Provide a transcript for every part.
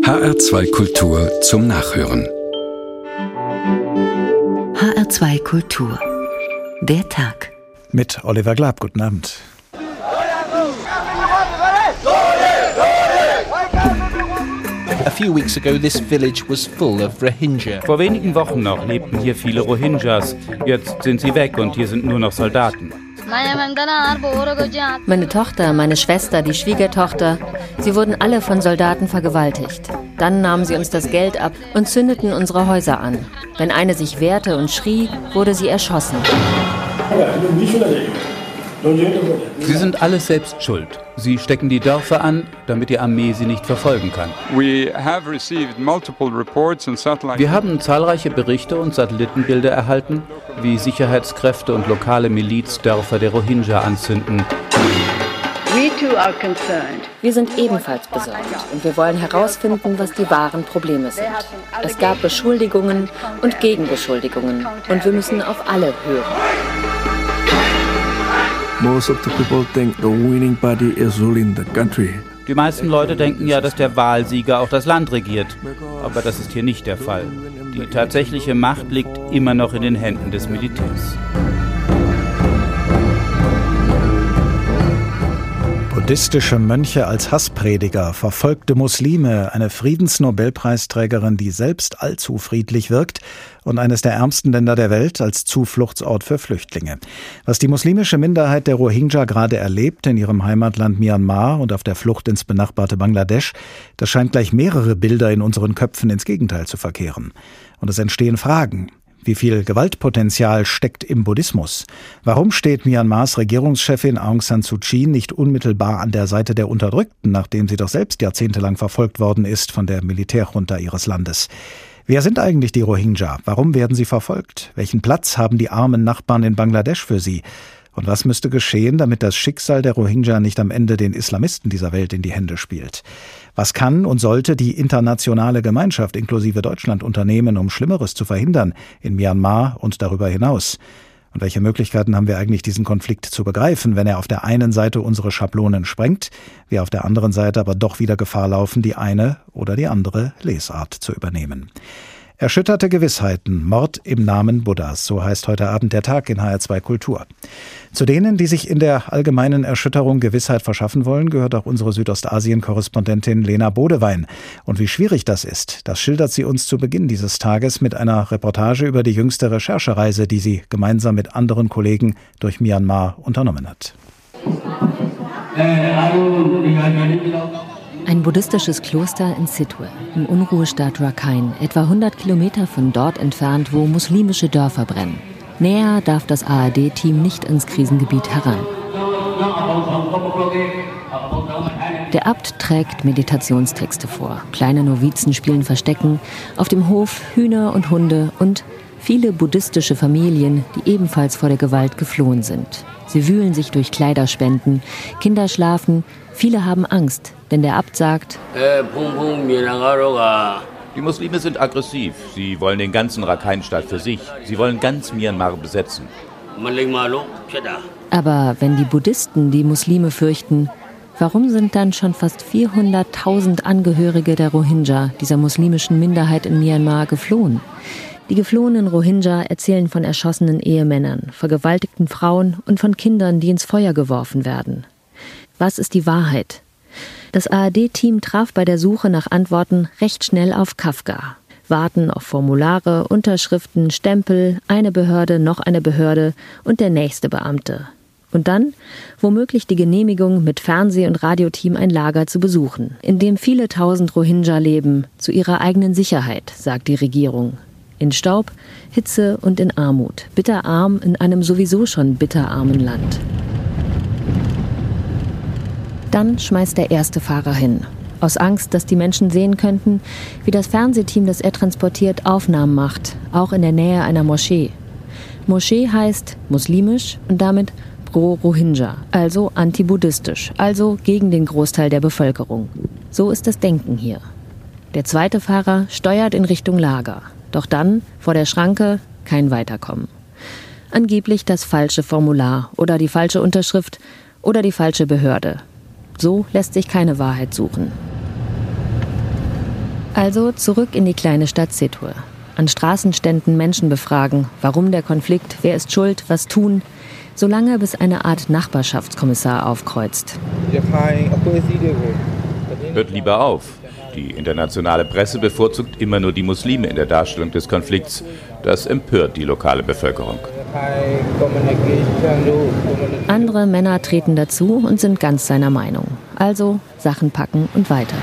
HR2 Kultur zum Nachhören. HR2 Kultur. Der Tag. Mit Oliver Glab. Guten Abend. A few weeks ago, this village was full of Rohingya. Vor wenigen Wochen noch lebten hier viele Rohingyas. Jetzt sind sie weg und hier sind nur noch Soldaten. Meine Tochter, meine Schwester, die Schwiegertochter, sie wurden alle von Soldaten vergewaltigt. Dann nahmen sie uns das Geld ab und zündeten unsere Häuser an. Wenn eine sich wehrte und schrie, wurde sie erschossen. Sie sind alles selbst schuld. Sie stecken die Dörfer an, damit die Armee sie nicht verfolgen kann. Wir haben zahlreiche Berichte und Satellitenbilder erhalten, wie Sicherheitskräfte und lokale Miliz Dörfer der Rohingya anzünden. Wir sind ebenfalls besorgt und wir wollen herausfinden, was die wahren Probleme sind. Es gab Beschuldigungen und Gegenbeschuldigungen und wir müssen auf alle hören. Most of the people think the winning party is ruling the country. Die meisten Leute denken ja, dass der Wahlsieger auch das Land regiert. Aber das ist hier nicht der Fall. Die tatsächliche Macht liegt immer noch in den Händen des Militärs. Buddhistische Mönche als Hassprediger, verfolgte Muslime, eine Friedensnobelpreisträgerin, die selbst allzu friedlich wirkt und eines der ärmsten Länder der Welt als Zufluchtsort für Flüchtlinge. Was die muslimische Minderheit der Rohingya gerade erlebt in ihrem Heimatland Myanmar und auf der Flucht ins benachbarte Bangladesch, das scheint gleich mehrere Bilder in unseren Köpfen ins Gegenteil zu verkehren. Und es entstehen Fragen. Wie viel Gewaltpotenzial steckt im Buddhismus? Warum steht Myanmars Regierungschefin Aung San Suu Kyi nicht unmittelbar an der Seite der Unterdrückten, nachdem sie doch selbst jahrzehntelang verfolgt worden ist von der Militärjunta ihres Landes? Wer sind eigentlich die Rohingya? Warum werden sie verfolgt? Welchen Platz haben die armen Nachbarn in Bangladesch für sie? Und was müsste geschehen, damit das Schicksal der Rohingya nicht am Ende den Islamisten dieser Welt in die Hände spielt? Was kann und sollte die internationale Gemeinschaft inklusive Deutschland unternehmen, um Schlimmeres zu verhindern in Myanmar und darüber hinaus? Und welche Möglichkeiten haben wir eigentlich, diesen Konflikt zu begreifen, wenn er auf der einen Seite unsere Schablonen sprengt, wir auf der anderen Seite aber doch wieder Gefahr laufen, die eine oder die andere Lesart zu übernehmen? Erschütterte Gewissheiten, Mord im Namen Buddhas, so heißt heute Abend der Tag in HR2 Kultur. Zu denen, die sich in der allgemeinen Erschütterung Gewissheit verschaffen wollen, gehört auch unsere Südostasien-Korrespondentin Lena Bodewein. Und wie schwierig das ist, das schildert sie uns zu Beginn dieses Tages mit einer Reportage über die jüngste Recherchereise, die sie gemeinsam mit anderen Kollegen durch Myanmar unternommen hat. Ein buddhistisches Kloster in Sitwe, im Unruhestaat Rakhine, etwa 100 Kilometer von dort entfernt, wo muslimische Dörfer brennen. Näher darf das ARD-Team nicht ins Krisengebiet heran. Der Abt trägt Meditationstexte vor. Kleine Novizen spielen Verstecken. Auf dem Hof Hühner und Hunde und viele buddhistische Familien, die ebenfalls vor der Gewalt geflohen sind. Sie wühlen sich durch Kleiderspenden. Kinder schlafen. Viele haben Angst, denn der Abt sagt: Die Muslime sind aggressiv. Sie wollen den ganzen Rakhine-Staat für sich. Sie wollen ganz Myanmar besetzen. Aber wenn die Buddhisten die Muslime fürchten, warum sind dann schon fast 400.000 Angehörige der Rohingya, dieser muslimischen Minderheit in Myanmar, geflohen? Die geflohenen Rohingya erzählen von erschossenen Ehemännern, vergewaltigten Frauen und von Kindern, die ins Feuer geworfen werden. Was ist die Wahrheit? Das ARD-Team traf bei der Suche nach Antworten recht schnell auf Kafka. Warten auf Formulare, Unterschriften, Stempel, eine Behörde, noch eine Behörde und der nächste Beamte. Und dann womöglich die Genehmigung, mit Fernseh- und Radioteam ein Lager zu besuchen, in dem viele tausend Rohingya leben, zu ihrer eigenen Sicherheit, sagt die Regierung. In Staub, Hitze und in Armut, bitterarm in einem sowieso schon bitterarmen Land. Dann schmeißt der erste Fahrer hin. Aus Angst, dass die Menschen sehen könnten, wie das Fernsehteam, das er transportiert, Aufnahmen macht, auch in der Nähe einer Moschee. Moschee heißt muslimisch und damit pro-Rohingya, also anti-buddhistisch, also gegen den Großteil der Bevölkerung. So ist das Denken hier. Der zweite Fahrer steuert in Richtung Lager. Doch dann, vor der Schranke, kein Weiterkommen. Angeblich das falsche Formular oder die falsche Unterschrift oder die falsche Behörde. So lässt sich keine Wahrheit suchen. Also zurück in die kleine Stadt Setur. An Straßenständen Menschen befragen, warum der Konflikt, wer ist schuld, was tun, solange bis eine Art Nachbarschaftskommissar aufkreuzt. Hört lieber auf. Die internationale Presse bevorzugt immer nur die Muslime in der Darstellung des Konflikts. Das empört die lokale Bevölkerung. Andere Männer treten dazu und sind ganz seiner Meinung. Also Sachen packen und weiter.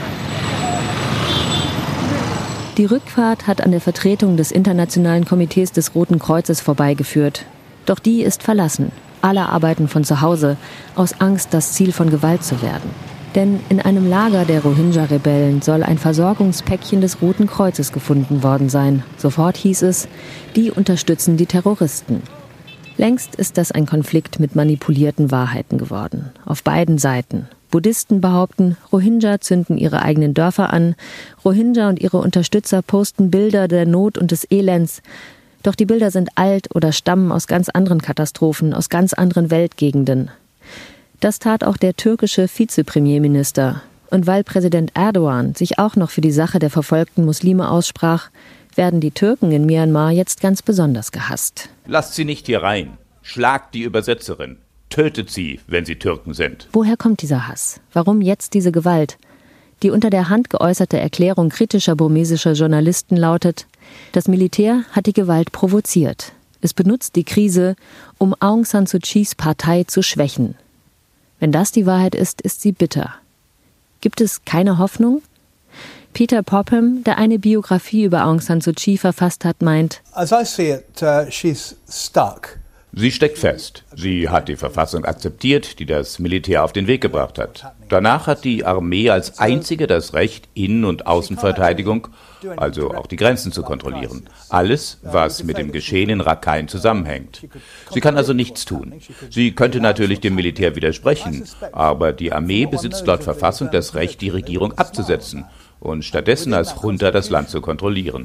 Die Rückfahrt hat an der Vertretung des Internationalen Komitees des Roten Kreuzes vorbeigeführt. Doch die ist verlassen. Alle arbeiten von zu Hause, aus Angst, das Ziel von Gewalt zu werden. Denn in einem Lager der Rohingya-Rebellen soll ein Versorgungspäckchen des Roten Kreuzes gefunden worden sein. Sofort hieß es, die unterstützen die Terroristen. Längst ist das ein Konflikt mit manipulierten Wahrheiten geworden. Auf beiden Seiten. Buddhisten behaupten, Rohingya zünden ihre eigenen Dörfer an. Rohingya und ihre Unterstützer posten Bilder der Not und des Elends. Doch die Bilder sind alt oder stammen aus ganz anderen Katastrophen, aus ganz anderen Weltgegenden. Das tat auch der türkische Vizepremierminister. Und weil Präsident Erdogan sich auch noch für die Sache der verfolgten Muslime aussprach, werden die Türken in Myanmar jetzt ganz besonders gehasst. Lasst sie nicht hier rein. Schlagt die Übersetzerin. Tötet sie, wenn sie Türken sind. Woher kommt dieser Hass? Warum jetzt diese Gewalt? Die unter der Hand geäußerte Erklärung kritischer burmesischer Journalisten lautet: Das Militär hat die Gewalt provoziert. Es benutzt die Krise, um Aung San Suu Kyis Partei zu schwächen. Wenn das die Wahrheit ist, ist sie bitter. Gibt es keine Hoffnung? Peter Popham, der eine Biografie über Aung San Suu Kyi verfasst hat, meint: As I see it, she's stuck. Sie steckt fest. Sie hat die Verfassung akzeptiert, die das Militär auf den Weg gebracht hat. Danach hat die Armee als einzige das Recht, Innen- und Außenverteidigung, also auch die Grenzen zu kontrollieren. Alles, was mit dem Geschehen in Rakhine zusammenhängt. Sie kann also nichts tun. Sie könnte natürlich dem Militär widersprechen, aber die Armee besitzt laut Verfassung das Recht, die Regierung abzusetzen und stattdessen als Junta das Land zu kontrollieren.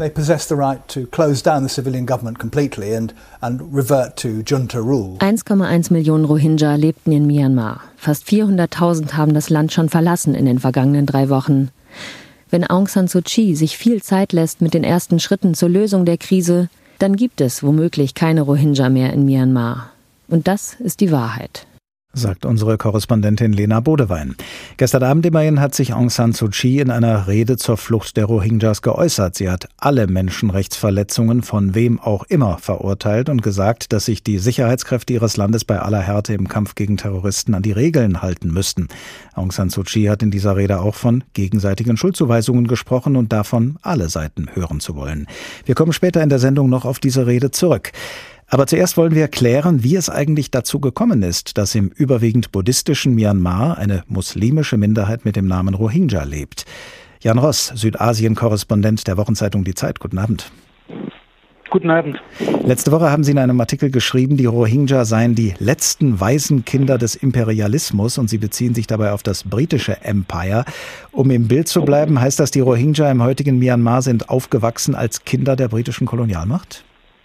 1,1 Millionen Rohingya lebten in Myanmar. Fast 400.000 haben das Land schon verlassen in den vergangenen 3 Wochen. Wenn Aung San Suu Kyi sich viel Zeit lässt mit den ersten Schritten zur Lösung der Krise, dann gibt es womöglich keine Rohingya mehr in Myanmar. Und das ist die Wahrheit, sagt unsere Korrespondentin Lena Bodewein. Gestern Abend immerhin hat sich Aung San Suu Kyi in einer Rede zur Flucht der Rohingyas geäußert. Sie hat alle Menschenrechtsverletzungen von wem auch immer verurteilt und gesagt, dass sich die Sicherheitskräfte ihres Landes bei aller Härte im Kampf gegen Terroristen an die Regeln halten müssten. Aung San Suu Kyi hat in dieser Rede auch von gegenseitigen Schuldzuweisungen gesprochen und davon, alle Seiten hören zu wollen. Wir kommen später in der Sendung noch auf diese Rede zurück. Aber zuerst wollen wir klären, wie es eigentlich dazu gekommen ist, dass im überwiegend buddhistischen Myanmar eine muslimische Minderheit mit dem Namen Rohingya lebt. Jan Ross, Südasien-Korrespondent der Wochenzeitung Die Zeit. Guten Abend. Guten Abend. Letzte Woche haben Sie in einem Artikel geschrieben, die Rohingya seien die letzten Waisenkinder des Imperialismus und Sie beziehen sich dabei auf das britische Empire. Um im Bild zu bleiben, heißt das, die Rohingya im heutigen Myanmar sind aufgewachsen als Kinder der britischen Kolonialmacht?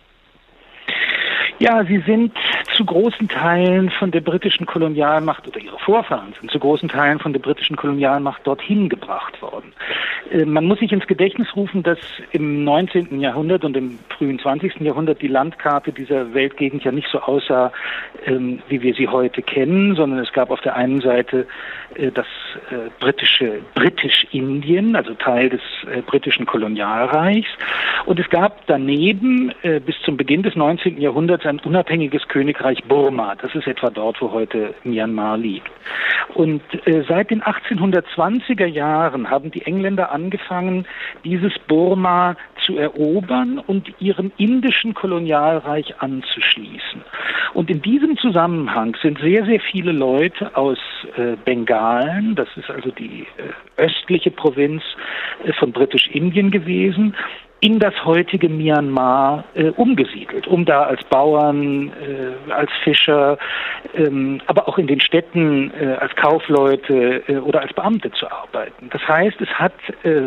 Ja, sie sind zu großen Teilen von der britischen Kolonialmacht, oder ihre Vorfahren sind zu großen Teilen von der britischen Kolonialmacht dorthin gebracht worden. Man muss sich ins Gedächtnis rufen, dass im 19. Jahrhundert und im frühen 20. Jahrhundert die Landkarte dieser Weltgegend ja nicht so aussah, wie wir sie heute kennen, sondern es gab auf der einen Seite das Britisch-Indien, also Teil des britischen Kolonialreichs, und es gab daneben bis zum Beginn des 19. Jahrhunderts ein unabhängiges Königreich Burma. Das ist etwa dort, wo heute Myanmar liegt. Und seit den 1820er Jahren haben die Engländer angefangen, dieses Burma zu erobern und ihrem indischen Kolonialreich anzuschließen. Und in diesem Zusammenhang sind sehr, sehr viele Leute aus Bengalen, das ist also die östliche Provinz von Britisch-Indien gewesen, in das heutige Myanmar umgesiedelt, um da als Bauern, als Fischer, aber auch in den Städten als Kaufleute oder als Beamte zu arbeiten. Das heißt, es hat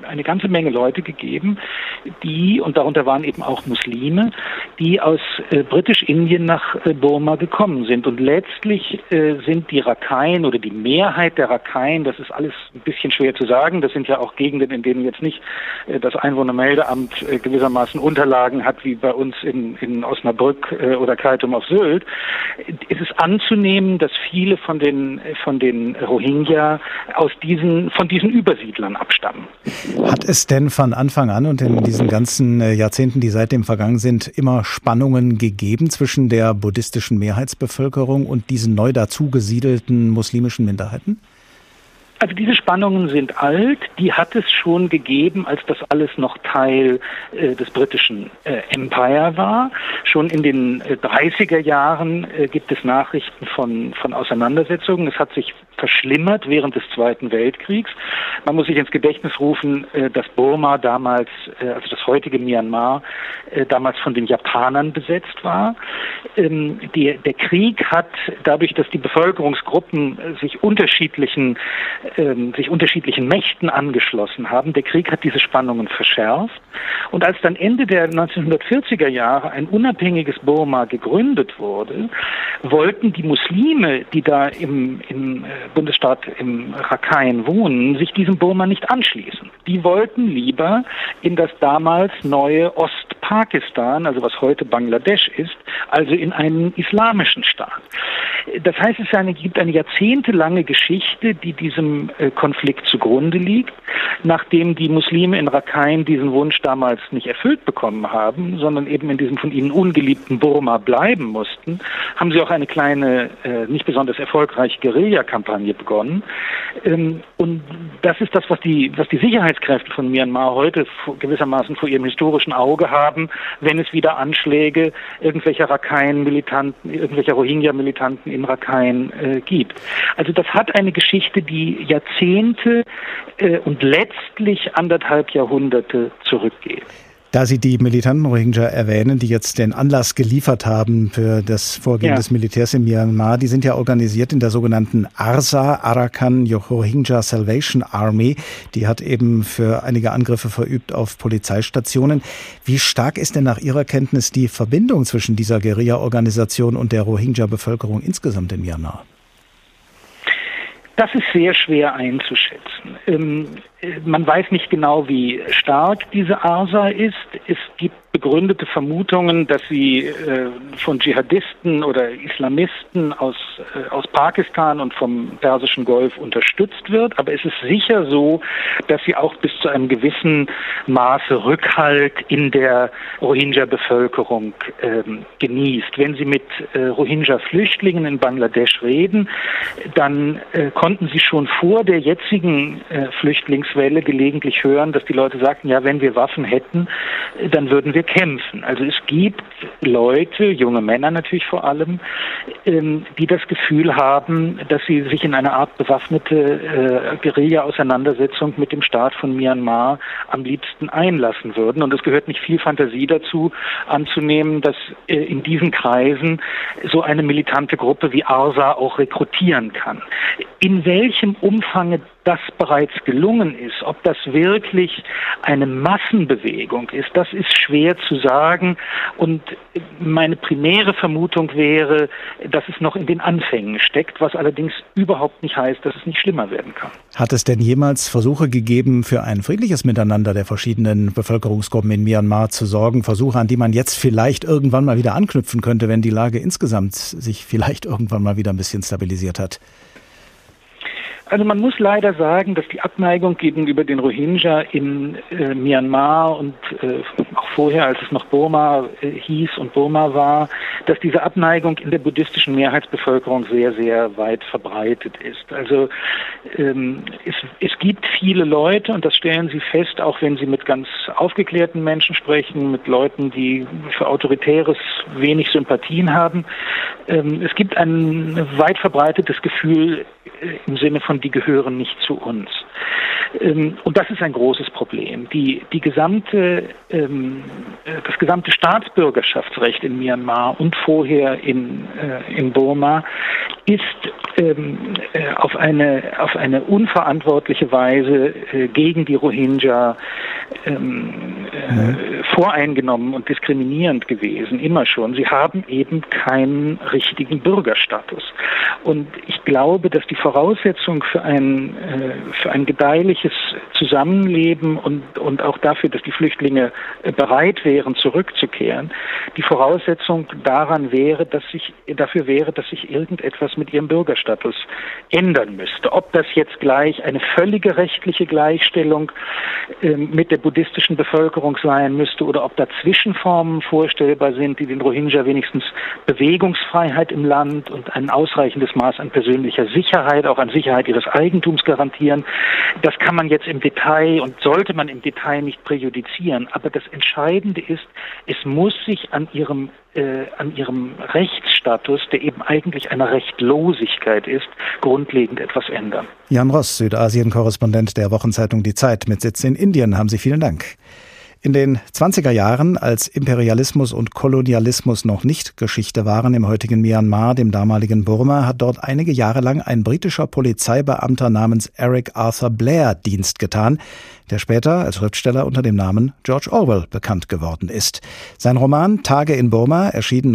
eine ganze Menge Leute gegeben, die, und darunter waren eben auch Muslime, die aus Britisch-Indien nach Burma gekommen sind. Und letztlich sind die Rakhine oder die Mehrheit der Rakhine, das ist alles ein bisschen schwer zu sagen, das sind ja auch Gegenden, in denen jetzt nicht das Einwohnermeldeamt gewissermaßen Unterlagen hat, wie bei uns in Osnabrück oder Kaitum auf Sylt. Es ist anzunehmen, dass viele von den Rohingya von diesen Übersiedlern abstammen. Hat es denn von Anfang an und in diesen ganzen Jahrzehnten, die seitdem vergangen sind, immer Spannungen gegeben zwischen der buddhistischen Mehrheitsbevölkerung und diesen neu dazugesiedelten muslimischen Minderheiten? Also diese Spannungen sind alt, die hat es schon gegeben, als das alles noch Teil des britischen Empire war. Schon in den 30er Jahren gibt es Nachrichten von Auseinandersetzungen. Es hat sich verschlimmert während des Zweiten Weltkriegs. Man muss sich ins Gedächtnis rufen, dass Burma damals, also das heutige Myanmar, damals von den Japanern besetzt war. Der Krieg hat dadurch, dass die Bevölkerungsgruppen sich unterschiedlichen Mächten angeschlossen haben, der Krieg hat diese Spannungen verschärft. Und als dann Ende der 1940er Jahre ein unabhängiges Burma gegründet wurde, wollten die Muslime, die da im Bundesstaat im Rakhine wohnen, sich diesem Burma nicht anschließen. Die wollten lieber in das damals neue Ostpakistan, also was heute Bangladesch ist, also in einen islamischen Staat. Das heißt, es gibt eine jahrzehntelange Geschichte, die diesem Konflikt zugrunde liegt. Nachdem die Muslime in Rakhine diesen Wunsch damals nicht erfüllt bekommen haben, sondern eben in diesem von ihnen ungeliebten Burma bleiben mussten, haben sie auch eine kleine, nicht besonders erfolgreiche Guerilla-Kampagne begonnen. Und das ist das, was die Sicherheitskräfte von Myanmar heute gewissermaßen vor ihrem historischen Auge haben, wenn es wieder Anschläge irgendwelcher Rakhine-Militanten, irgendwelcher Rohingya-Militanten in Rakhine gibt. Also das hat eine Geschichte, die Jahrzehnte und letztlich 1,5 Jahrhunderte zurückgeht. Da Sie die militanten Rohingya erwähnen, die jetzt den Anlass geliefert haben für das Vorgehen des Militärs in Myanmar, die sind ja organisiert in der sogenannten ARSA, Arakan Rohingya Salvation Army. Die hat eben für einige Angriffe verübt auf Polizeistationen. Wie stark ist denn nach Ihrer Kenntnis die Verbindung zwischen dieser Guerilla-Organisation und der Rohingya-Bevölkerung insgesamt in Myanmar? Das ist sehr schwer einzuschätzen. Man weiß nicht genau, wie stark diese ARSA ist. Es gibt begründete Vermutungen, dass sie von Dschihadisten oder Islamisten aus Pakistan und vom Persischen Golf unterstützt wird. Aber es ist sicher so, dass sie auch bis zu einem gewissen Maße Rückhalt in der Rohingya-Bevölkerung genießt. Wenn Sie mit Rohingya-Flüchtlingen in Bangladesch reden, dann konnten Sie schon vor der jetzigen Flüchtlingswelle gelegentlich hören, dass die Leute sagten, ja, wenn wir Waffen hätten, dann würden wir kämpfen. Also es gibt Leute, junge Männer natürlich vor allem, die das Gefühl haben, dass sie sich in eine Art bewaffnete Guerilla-Auseinandersetzung mit dem Staat von Myanmar am liebsten einlassen würden. Und es gehört nicht viel Fantasie dazu, anzunehmen, dass in diesen Kreisen so eine militante Gruppe wie ARSA auch rekrutieren kann. In welchem Umfang das bereits gelungen ist, ob das wirklich eine Massenbewegung ist, das ist schwer zu sagen. Und meine primäre Vermutung wäre, dass es noch in den Anfängen steckt, was allerdings überhaupt nicht heißt, dass es nicht schlimmer werden kann. Hat es denn jemals Versuche gegeben, für ein friedliches Miteinander der verschiedenen Bevölkerungsgruppen in Myanmar zu sorgen? Versuche, an die man jetzt vielleicht irgendwann mal wieder anknüpfen könnte, wenn die Lage insgesamt sich vielleicht irgendwann mal wieder ein bisschen stabilisiert hat? Also man muss leider sagen, dass die Abneigung gegenüber den Rohingya in Myanmar und auch vorher, als es noch Burma hieß und Burma war, dass diese Abneigung in der buddhistischen Mehrheitsbevölkerung sehr, sehr weit verbreitet ist. Also es gibt viele Leute, und das stellen Sie fest, auch wenn Sie mit ganz aufgeklärten Menschen sprechen, mit Leuten, die für Autoritäres wenig Sympathien haben. Es gibt ein weit verbreitetes Gefühl im Sinne von, die gehören nicht zu uns. Und das ist ein großes Problem. Das gesamte Staatsbürgerschaftsrecht in Myanmar und vorher in Burma ist auf eine unverantwortliche Weise gegen die Rohingya voreingenommen und diskriminierend gewesen, immer schon. Sie haben eben keinen richtigen Bürgerstatus. Und ich glaube, dass die Voraussetzung für ein gedeihliches Zusammenleben und auch dafür, dass die Flüchtlinge bereit wären, zurückzukehren, die Voraussetzung dafür wäre, dass sich irgendetwas mit ihrem Bürgerstatus ändern müsste. Ob das jetzt gleich eine völlige rechtliche Gleichstellung mit der buddhistischen Bevölkerung sein müsste oder ob da Zwischenformen vorstellbar sind, die den Rohingya wenigstens Bewegungsfreiheit im Land und ein ausreichendes Maß an persönlicher Sicherheit, auch an Sicherheit ihres Eigentums garantieren. Das kann man jetzt im Detail und sollte man im Detail nicht präjudizieren. Aber das Entscheidende ist, es muss sich an ihrem Rechtsstatus, der eben eigentlich eine Rechtlosigkeit ist, grundlegend etwas ändern. Jan Ross, Südasien-Korrespondent der Wochenzeitung Die Zeit mit Sitz in Indien, haben Sie vielen Dank. In den 20er Jahren, als Imperialismus und Kolonialismus noch nicht Geschichte waren im heutigen Myanmar, dem damaligen Burma, hat dort einige Jahre lang ein britischer Polizeibeamter namens Eric Arthur Blair Dienst getan, der später als Schriftsteller unter dem Namen George Orwell bekannt geworden ist. Sein Roman Tage in Burma, erschienen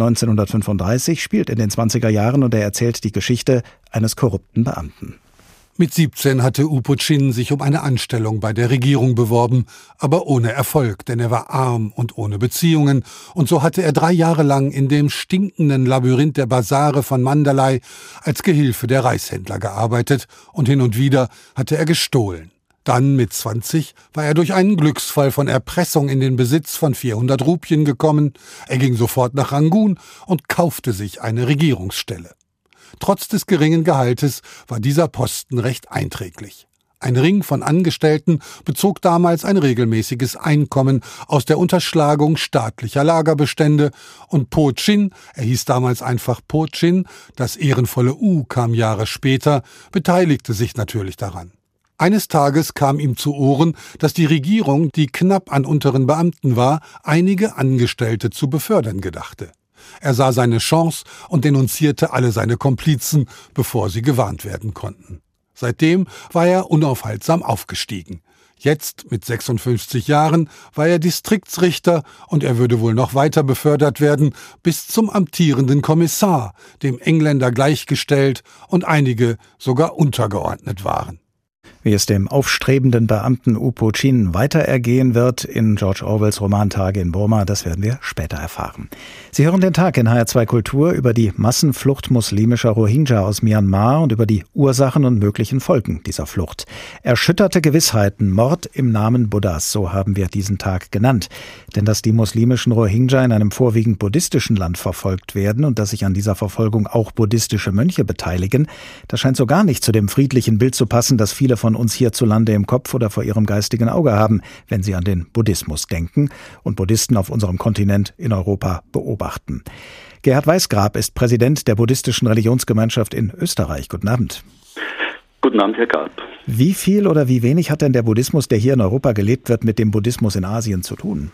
1935, spielt in den 20er Jahren und er erzählt die Geschichte eines korrupten Beamten. Mit 17 hatte U Po Chin sich um eine Anstellung bei der Regierung beworben, aber ohne Erfolg, denn er war arm und ohne Beziehungen, und so hatte er 3 Jahre lang in dem stinkenden Labyrinth der Basare von Mandalay als Gehilfe der Reishändler gearbeitet und hin und wieder hatte er gestohlen. Dann mit 20 war er durch einen Glücksfall von Erpressung in den Besitz von 400 Rupien gekommen. Er ging sofort nach Rangoon und kaufte sich eine Regierungsstelle. Trotz des geringen Gehaltes war dieser Posten recht einträglich. Ein Ring von Angestellten bezog damals ein regelmäßiges Einkommen aus der Unterschlagung staatlicher Lagerbestände und Po Chin, er hieß damals einfach Po Chin, das ehrenvolle U kam Jahre später, beteiligte sich natürlich daran. Eines Tages kam ihm zu Ohren, dass die Regierung, die knapp an unteren Beamten war, einige Angestellte zu befördern gedachte. Er sah seine Chance und denunzierte alle seine Komplizen, bevor sie gewarnt werden konnten. Seitdem war er unaufhaltsam aufgestiegen. Jetzt, mit 56 Jahren, war er Distriktsrichter und er würde wohl noch weiter befördert werden, bis zum amtierenden Kommissar, dem Engländer gleichgestellt und einige sogar untergeordnet waren. Wie es dem aufstrebenden Beamten U Po Chin weiter ergehen wird in George Orwells Roman Tage in Burma, das werden wir später erfahren. Sie hören den Tag in HR2 Kultur über die Massenflucht muslimischer Rohingya aus Myanmar und über die Ursachen und möglichen Folgen dieser Flucht. Erschütterte Gewissheiten, Mord im Namen Buddhas, so haben wir diesen Tag genannt. Denn dass die muslimischen Rohingya in einem vorwiegend buddhistischen Land verfolgt werden und dass sich an dieser Verfolgung auch buddhistische Mönche beteiligen, das scheint so gar nicht zu dem friedlichen Bild zu passen, das viele von uns hierzulande im Kopf oder vor ihrem geistigen Auge haben, wenn sie an den Buddhismus denken und Buddhisten auf unserem Kontinent in Europa beobachten. Gerhard Weißgrab ist Präsident der buddhistischen Religionsgemeinschaft in Österreich. Guten Abend. Guten Abend, Herr Karp. Wie viel oder wie wenig hat denn der Buddhismus, der hier in Europa gelebt wird, mit dem Buddhismus in Asien zu tun?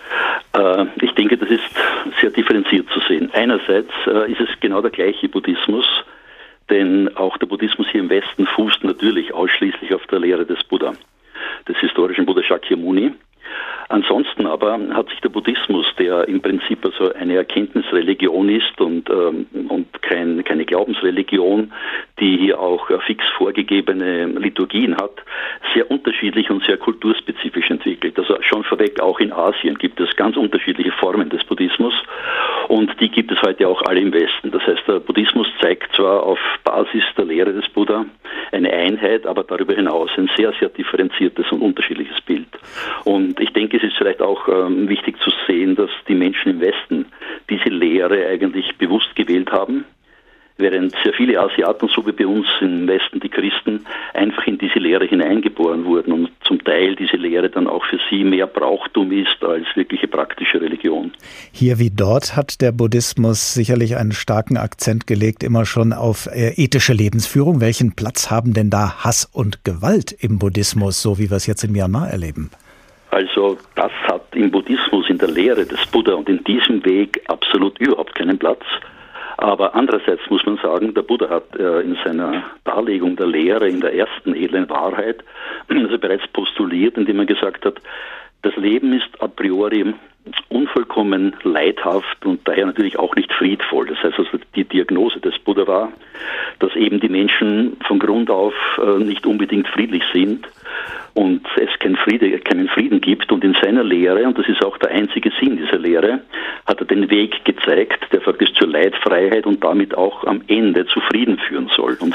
Ich denke, das ist sehr differenziert zu sehen. Einerseits ist es genau der gleiche Buddhismus, denn auch der Buddhismus hier im Westen fußt natürlich ausschließlich auf der Lehre des Buddha, des historischen Buddha Shakyamuni. Ansonsten aber hat sich der Buddhismus, der im Prinzip also eine Erkenntnisreligion ist und keine Glaubensreligion, die hier auch fix vorgegebene Liturgien hat, sehr unterschiedlich und sehr kulturspezifisch entwickelt. Also schon vorweg, auch in Asien gibt es ganz unterschiedliche Formen des Buddhismus und die gibt es heute auch alle im Westen. Das heißt, der Buddhismus zeigt zwar auf Basis der Lehre des Buddha eine Einheit, aber darüber hinaus ein sehr, sehr differenziertes und unterschiedliches Bild. Und ich denke, es ist vielleicht auch wichtig zu sehen, dass die Menschen im Westen diese Lehre eigentlich bewusst gewählt haben. während sehr viele Asiaten, so wie bei uns im Westen die Christen, einfach in diese Lehre hineingeboren wurden und zum Teil diese Lehre dann auch für sie mehr Brauchtum ist als wirkliche praktische Religion. Hier wie dort hat der Buddhismus sicherlich einen starken Akzent gelegt, immer schon auf ethische Lebensführung. Welchen Platz haben denn da Hass und Gewalt im Buddhismus, so wie wir es jetzt in Myanmar erleben? Also das hat im Buddhismus, in der Lehre des Buddha und in diesem Weg absolut überhaupt keinen Platz. Aber andererseits muss man sagen, der Buddha hat in seiner Darlegung der Lehre in der ersten edlen Wahrheit also bereits postuliert, indem er gesagt hat, das Leben ist a priori unvollkommen leidhaft und daher natürlich auch nicht friedvoll. Das heißt also, die Diagnose des Buddha war, dass eben die Menschen von Grund auf nicht unbedingt friedlich sind und es keinen Frieden gibt. Und in seiner Lehre, und das ist auch der einzige Sinn dieser Lehre, hat er den Weg gezeigt, der faktisch zur Leidfreiheit und damit auch am Ende zu Frieden führen soll und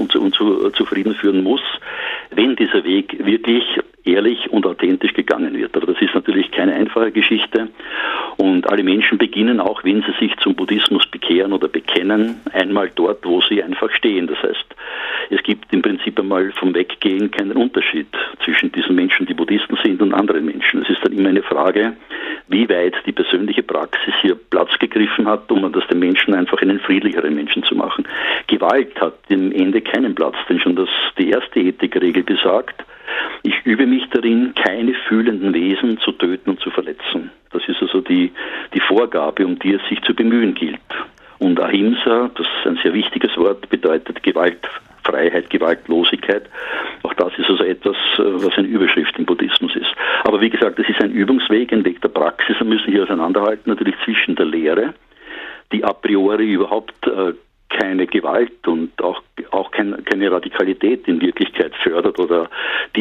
zu Frieden führen muss, wenn dieser Weg wirklich ehrlich und authentisch gegangen wird. Aber das ist natürlich keine einfache Geschichte und alle Menschen beginnen auch, wenn sie sich zum Buddhismus bekehren oder bekennen, einmal dort, wo sie einfach stehen. Das heißt, es gibt im Prinzip einmal vom Weggehen keinen Unterschied zwischen diesen Menschen, die Buddhisten sind, und anderen Menschen. Es ist dann immer eine Frage, wie weit die persönliche Praxis hier Platz gegriffen hat, um das den Menschen einfach einen friedlicheren Menschen zu machen. Gewalt hat im Ende keinen Platz, denn schon die erste Ethikregel besagt, ich übe mich darin, keine fühlenden Wesen zu töten und zu verletzen. Das ist also die Vorgabe, um die es sich zu bemühen gilt. Und Ahimsa, das ist ein sehr wichtiges Wort, bedeutet Gewaltfreiheit, Gewaltlosigkeit. Auch das ist also etwas, was eine Überschrift im Buddhismus ist. Aber wie gesagt, das ist ein Übungsweg, ein Weg der Praxis. Wir müssen hier auseinanderhalten, natürlich zwischen der Lehre, die a priori überhaupt keine Gewalt und auch keine Radikalität in Wirklichkeit fördert oder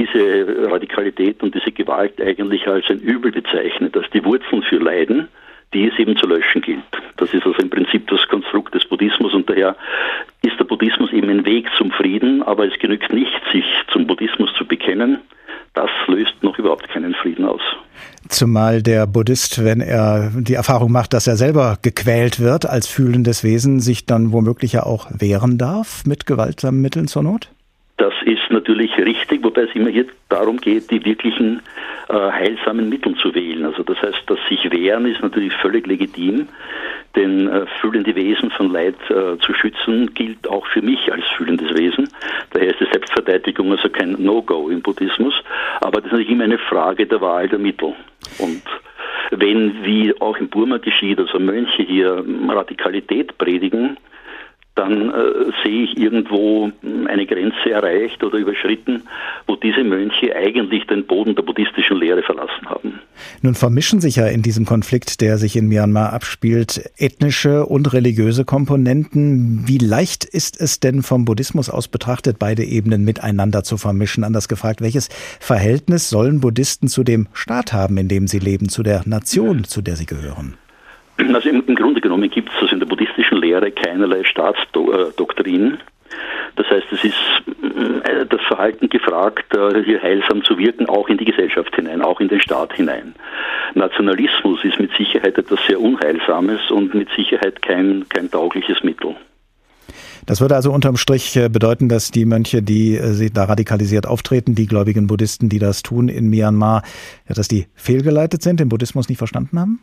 diese Radikalität und diese Gewalt eigentlich als ein Übel bezeichnet, als die Wurzeln für Leiden, die es eben zu löschen gilt. Das ist also im Prinzip das Konstrukt des Buddhismus und daher ist der Buddhismus eben ein Weg zum Frieden, aber es genügt nicht, sich zum Buddhismus zu bekennen. Das löst noch überhaupt keinen Frieden aus. Zumal der Buddhist, wenn er die Erfahrung macht, dass er selber gequält wird als fühlendes Wesen, sich dann womöglich ja auch wehren darf mit gewaltsamen Mitteln zur Not? Das ist natürlich richtig, wobei es immer hier darum geht, die wirklichen heilsamen Mittel zu wählen. Also das heißt, das sich wehren ist natürlich völlig legitim, denn fühlende Wesen von Leid zu schützen, gilt auch für mich als fühlendes Wesen. Daher ist die Selbstverteidigung also kein No-Go im Buddhismus, aber das ist natürlich immer eine Frage der Wahl der Mittel. Und wenn, wie auch in Burma geschieht, also Mönche hier Radikalität predigen, dann sehe ich irgendwo eine Grenze erreicht oder überschritten, wo diese Mönche eigentlich den Boden der buddhistischen Lehre verlassen haben. Nun vermischen sich ja in diesem Konflikt, der sich in Myanmar abspielt, ethnische und religiöse Komponenten. Wie leicht ist es denn vom Buddhismus aus betrachtet, beide Ebenen miteinander zu vermischen? Anders gefragt, welches Verhältnis sollen Buddhisten zu dem Staat haben, in dem sie leben, zu der Nation, zu der sie gehören? Also im Grunde genommen gibt es also in der buddhistischen Lehre keinerlei Staatsdoktrin. Das heißt, es ist das Verhalten gefragt, hier heilsam zu wirken, auch in die Gesellschaft hinein, auch in den Staat hinein. Nationalismus ist mit Sicherheit etwas sehr Unheilsames und mit Sicherheit kein taugliches Mittel. Das würde also unterm Strich bedeuten, dass die Mönche, die da radikalisiert auftreten, die gläubigen Buddhisten, die das tun in Myanmar, dass die fehlgeleitet sind, den Buddhismus nicht verstanden haben?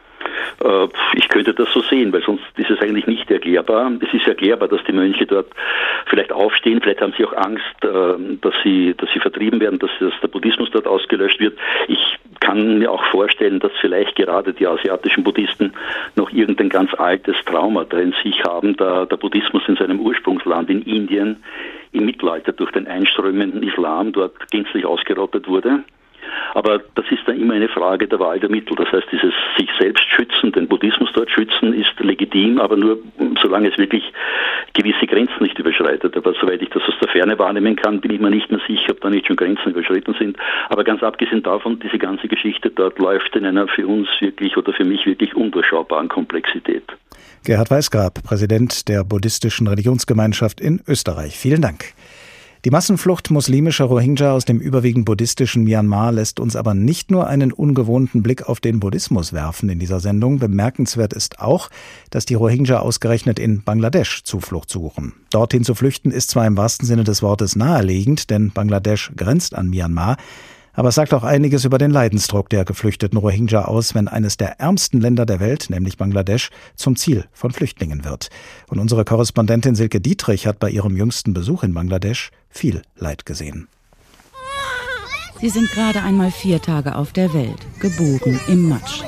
Ich könnte das so sehen, weil sonst ist es eigentlich nicht erklärbar. Es ist erklärbar, dass die Mönche dort vielleicht aufstehen, vielleicht haben sie auch Angst, dass sie vertrieben werden, dass der Buddhismus dort ausgelöscht wird. Ich kann mir auch vorstellen, dass vielleicht gerade die asiatischen Buddhisten noch irgendein ganz altes Trauma in sich haben, da der Buddhismus in seinem Ursprungsland in Indien im Mittelalter durch den einströmenden Islam dort gänzlich ausgerottet wurde. Aber das ist dann immer eine Frage der Wahl der Mittel. Das heißt, dieses sich selbst schützen, den Buddhismus dort schützen, ist legitim, aber nur solange es wirklich gewisse Grenzen nicht überschreitet. Aber soweit ich das aus der Ferne wahrnehmen kann, bin ich mir nicht mehr sicher, ob da nicht schon Grenzen überschritten sind. Aber ganz abgesehen davon, diese ganze Geschichte dort läuft in einer für uns wirklich oder für mich wirklich undurchschaubaren Komplexität. Gerhard Weisgrab, Präsident der Buddhistischen Religionsgemeinschaft in Österreich. Vielen Dank. Die Massenflucht muslimischer Rohingya aus dem überwiegend buddhistischen Myanmar lässt uns aber nicht nur einen ungewohnten Blick auf den Buddhismus werfen in dieser Sendung. Bemerkenswert ist auch, dass die Rohingya ausgerechnet in Bangladesch Zuflucht suchen. Dorthin zu flüchten ist zwar im wahrsten Sinne des Wortes naheliegend, denn Bangladesch grenzt an Myanmar, aber es sagt auch einiges über den Leidensdruck der geflüchteten Rohingya aus, wenn eines der ärmsten Länder der Welt, nämlich Bangladesch, zum Ziel von Flüchtlingen wird. Und unsere Korrespondentin Silke Dietrich hat bei ihrem jüngsten Besuch in Bangladesch viel Leid gesehen. Sie sind gerade einmal 4 Tage auf der Welt, geboren im Matsch.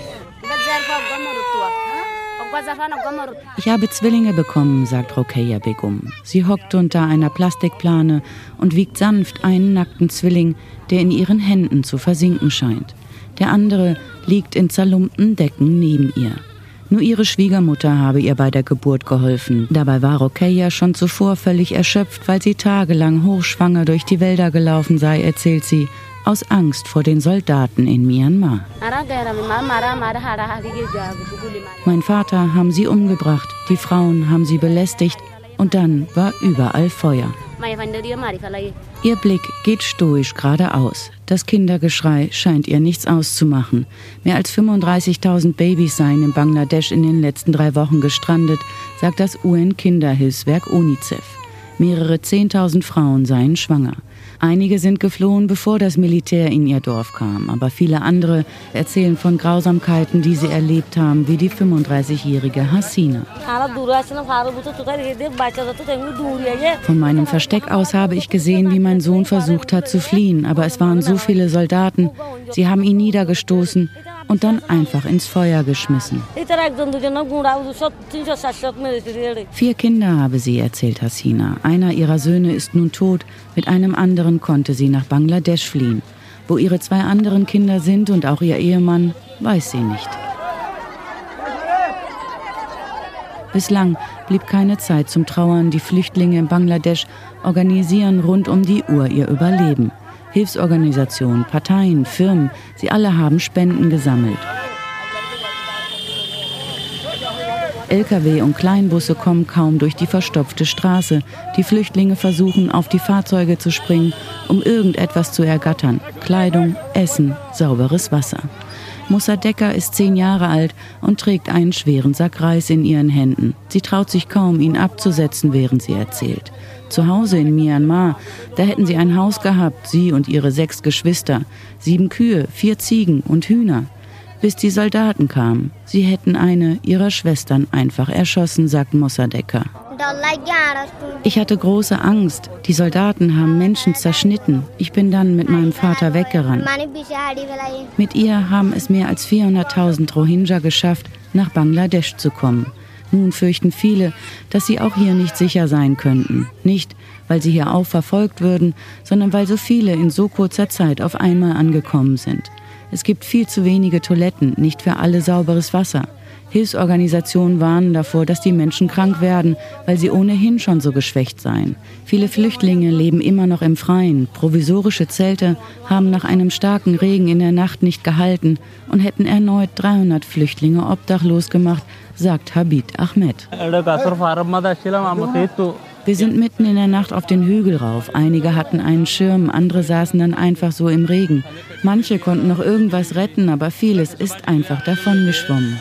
Ich habe Zwillinge bekommen, sagt Rokeya Begum. Sie hockt unter einer Plastikplane und wiegt sanft einen nackten Zwilling, der in ihren Händen zu versinken scheint. Der andere liegt in zerlumpten Decken neben ihr. Nur ihre Schwiegermutter habe ihr bei der Geburt geholfen. Dabei war Rokeya schon zuvor völlig erschöpft, weil sie tagelang hochschwanger durch die Wälder gelaufen sei, erzählt sie, aus Angst vor den Soldaten in Myanmar. Mein Vater haben sie umgebracht, die Frauen haben sie belästigt und dann war überall Feuer. Ihr Blick geht stoisch geradeaus. Das Kindergeschrei scheint ihr nichts auszumachen. Mehr als 35.000 Babys seien in Bangladesch in den letzten 3 Wochen gestrandet, sagt das UN-Kinderhilfswerk UNICEF. Mehrere 10.000 Frauen seien schwanger. Einige sind geflohen, bevor das Militär in ihr Dorf kam. Aber viele andere erzählen von Grausamkeiten, die sie erlebt haben, wie die 35-jährige Hasina. Von meinem Versteck aus habe ich gesehen, wie mein Sohn versucht hat zu fliehen. Aber es waren so viele Soldaten. Sie haben ihn niedergestoßen und dann einfach ins Feuer geschmissen. 4 Kinder habe sie, erzählt Hasina. Einer ihrer Söhne ist nun tot, mit einem anderen konnte sie nach Bangladesch fliehen. Wo ihre 2 anderen Kinder sind und auch ihr Ehemann, weiß sie nicht. Bislang blieb keine Zeit zum Trauern. Die Flüchtlinge in Bangladesch organisieren rund um die Uhr ihr Überleben. Hilfsorganisationen, Parteien, Firmen, sie alle haben Spenden gesammelt. LKW und Kleinbusse kommen kaum durch die verstopfte Straße. Die Flüchtlinge versuchen, auf die Fahrzeuge zu springen, um irgendetwas zu ergattern. Kleidung, Essen, sauberes Wasser. Musa Decker ist 10 Jahre alt und trägt einen schweren Sack Reis in ihren Händen. Sie traut sich kaum, ihn abzusetzen, während sie erzählt. Zu Hause in Myanmar, da hätten sie ein Haus gehabt, sie und ihre 6 Geschwister, 7 Kühe, 4 Ziegen und Hühner. Bis die Soldaten kamen. Sie hätten eine ihrer Schwestern einfach erschossen, sagt Musa Decker. Ich hatte große Angst. Die Soldaten haben Menschen zerschnitten. Ich bin dann mit meinem Vater weggerannt. Mit ihr haben es mehr als 400.000 Rohingya geschafft, nach Bangladesch zu kommen. Nun fürchten viele, dass sie auch hier nicht sicher sein könnten. Nicht, weil sie hier auch verfolgt würden, sondern weil so viele in so kurzer Zeit auf einmal angekommen sind. Es gibt viel zu wenige Toiletten, nicht für alle sauberes Wasser. Hilfsorganisationen warnen davor, dass die Menschen krank werden, weil sie ohnehin schon so geschwächt seien. Viele Flüchtlinge leben immer noch im Freien. Provisorische Zelte haben nach einem starken Regen in der Nacht nicht gehalten und hätten erneut 300 Flüchtlinge obdachlos gemacht, sagt Habib Ahmed. Wir sind mitten in der Nacht auf den Hügel rauf. Einige hatten einen Schirm, andere saßen dann einfach so im Regen. Manche konnten noch irgendwas retten, aber vieles ist einfach davongeschwommen.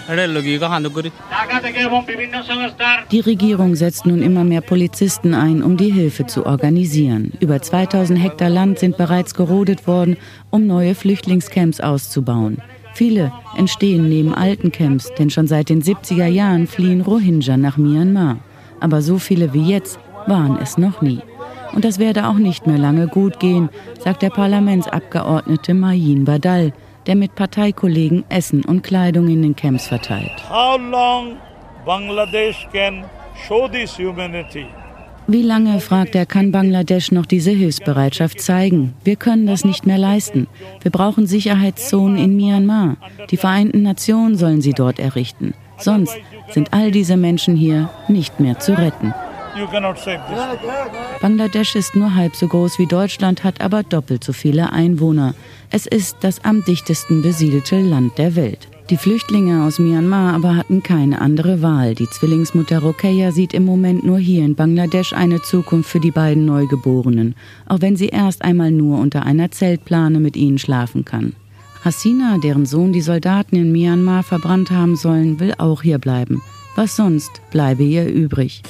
Die Regierung setzt nun immer mehr Polizisten ein, um die Hilfe zu organisieren. Über 2000 Hektar Land sind bereits gerodet worden, um neue Flüchtlingscamps auszubauen. Viele entstehen neben alten Camps, denn schon seit den 70er Jahren fliehen Rohingya nach Myanmar. Aber so viele wie jetzt waren es noch nie. Und das werde auch nicht mehr lange gut gehen, sagt der Parlamentsabgeordnete Mayin Badal, der mit Parteikollegen Essen und Kleidung in den Camps verteilt. How long Bangladesh can show this humanity? Wie lange, fragt er, kann Bangladesch noch diese Hilfsbereitschaft zeigen? Wir können das nicht mehr leisten. Wir brauchen Sicherheitszonen in Myanmar. Die Vereinten Nationen sollen sie dort errichten. Sonst sind all diese Menschen hier nicht mehr zu retten. Bangladesch ist nur halb so groß wie Deutschland, hat aber doppelt so viele Einwohner. Es ist das am dichtesten besiedelte Land der Welt. Die Flüchtlinge aus Myanmar aber hatten keine andere Wahl. Die Zwillingsmutter Rokeya sieht im Moment nur hier in Bangladesch eine Zukunft für die beiden Neugeborenen, auch wenn sie erst einmal nur unter einer Zeltplane mit ihnen schlafen kann. Hasina, deren Sohn die Soldaten in Myanmar verbrannt haben sollen, will auch hier bleiben. Was sonst bleibe ihr übrig?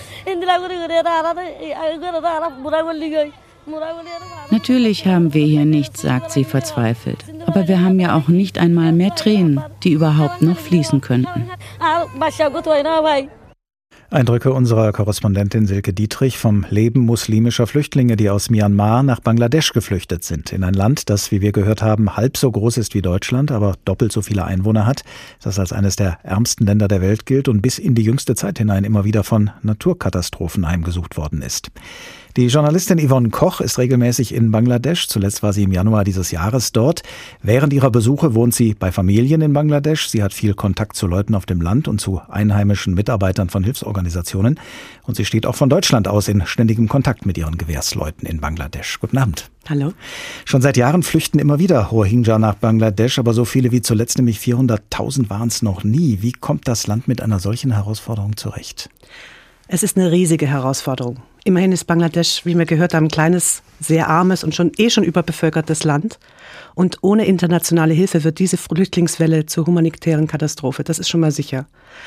Natürlich haben wir hier nichts, sagt sie verzweifelt. Aber wir haben ja auch nicht einmal mehr Tränen, die überhaupt noch fließen könnten. Eindrücke unserer Korrespondentin Silke Dietrich vom Leben muslimischer Flüchtlinge, die aus Myanmar nach Bangladesch geflüchtet sind. In ein Land, das, wie wir gehört haben, halb so groß ist wie Deutschland, aber doppelt so viele Einwohner hat, das als eines der ärmsten Länder der Welt gilt und bis in die jüngste Zeit hinein immer wieder von Naturkatastrophen heimgesucht worden ist. Die Journalistin Yvonne Koch ist regelmäßig in Bangladesch. Zuletzt war sie im Januar dieses Jahres dort. Während ihrer Besuche wohnt sie bei Familien in Bangladesch. Sie hat viel Kontakt zu Leuten auf dem Land und zu einheimischen Mitarbeitern von Hilfsorganisationen. Und sie steht auch von Deutschland aus in ständigem Kontakt mit ihren Gewährsleuten in Bangladesch. Guten Abend. Hallo. Schon seit Jahren flüchten immer wieder Rohingya nach Bangladesch, aber so viele wie zuletzt, nämlich 400.000 waren es noch nie. Wie kommt das Land mit einer solchen Herausforderung zurecht? Es ist eine riesige Herausforderung. Immerhin ist Bangladesch, wie wir gehört haben, ein kleines, sehr armes und schon überbevölkertes Land. Und ohne internationale Hilfe wird diese Flüchtlingswelle zur humanitären Katastrophe. Das ist schon mal sicher.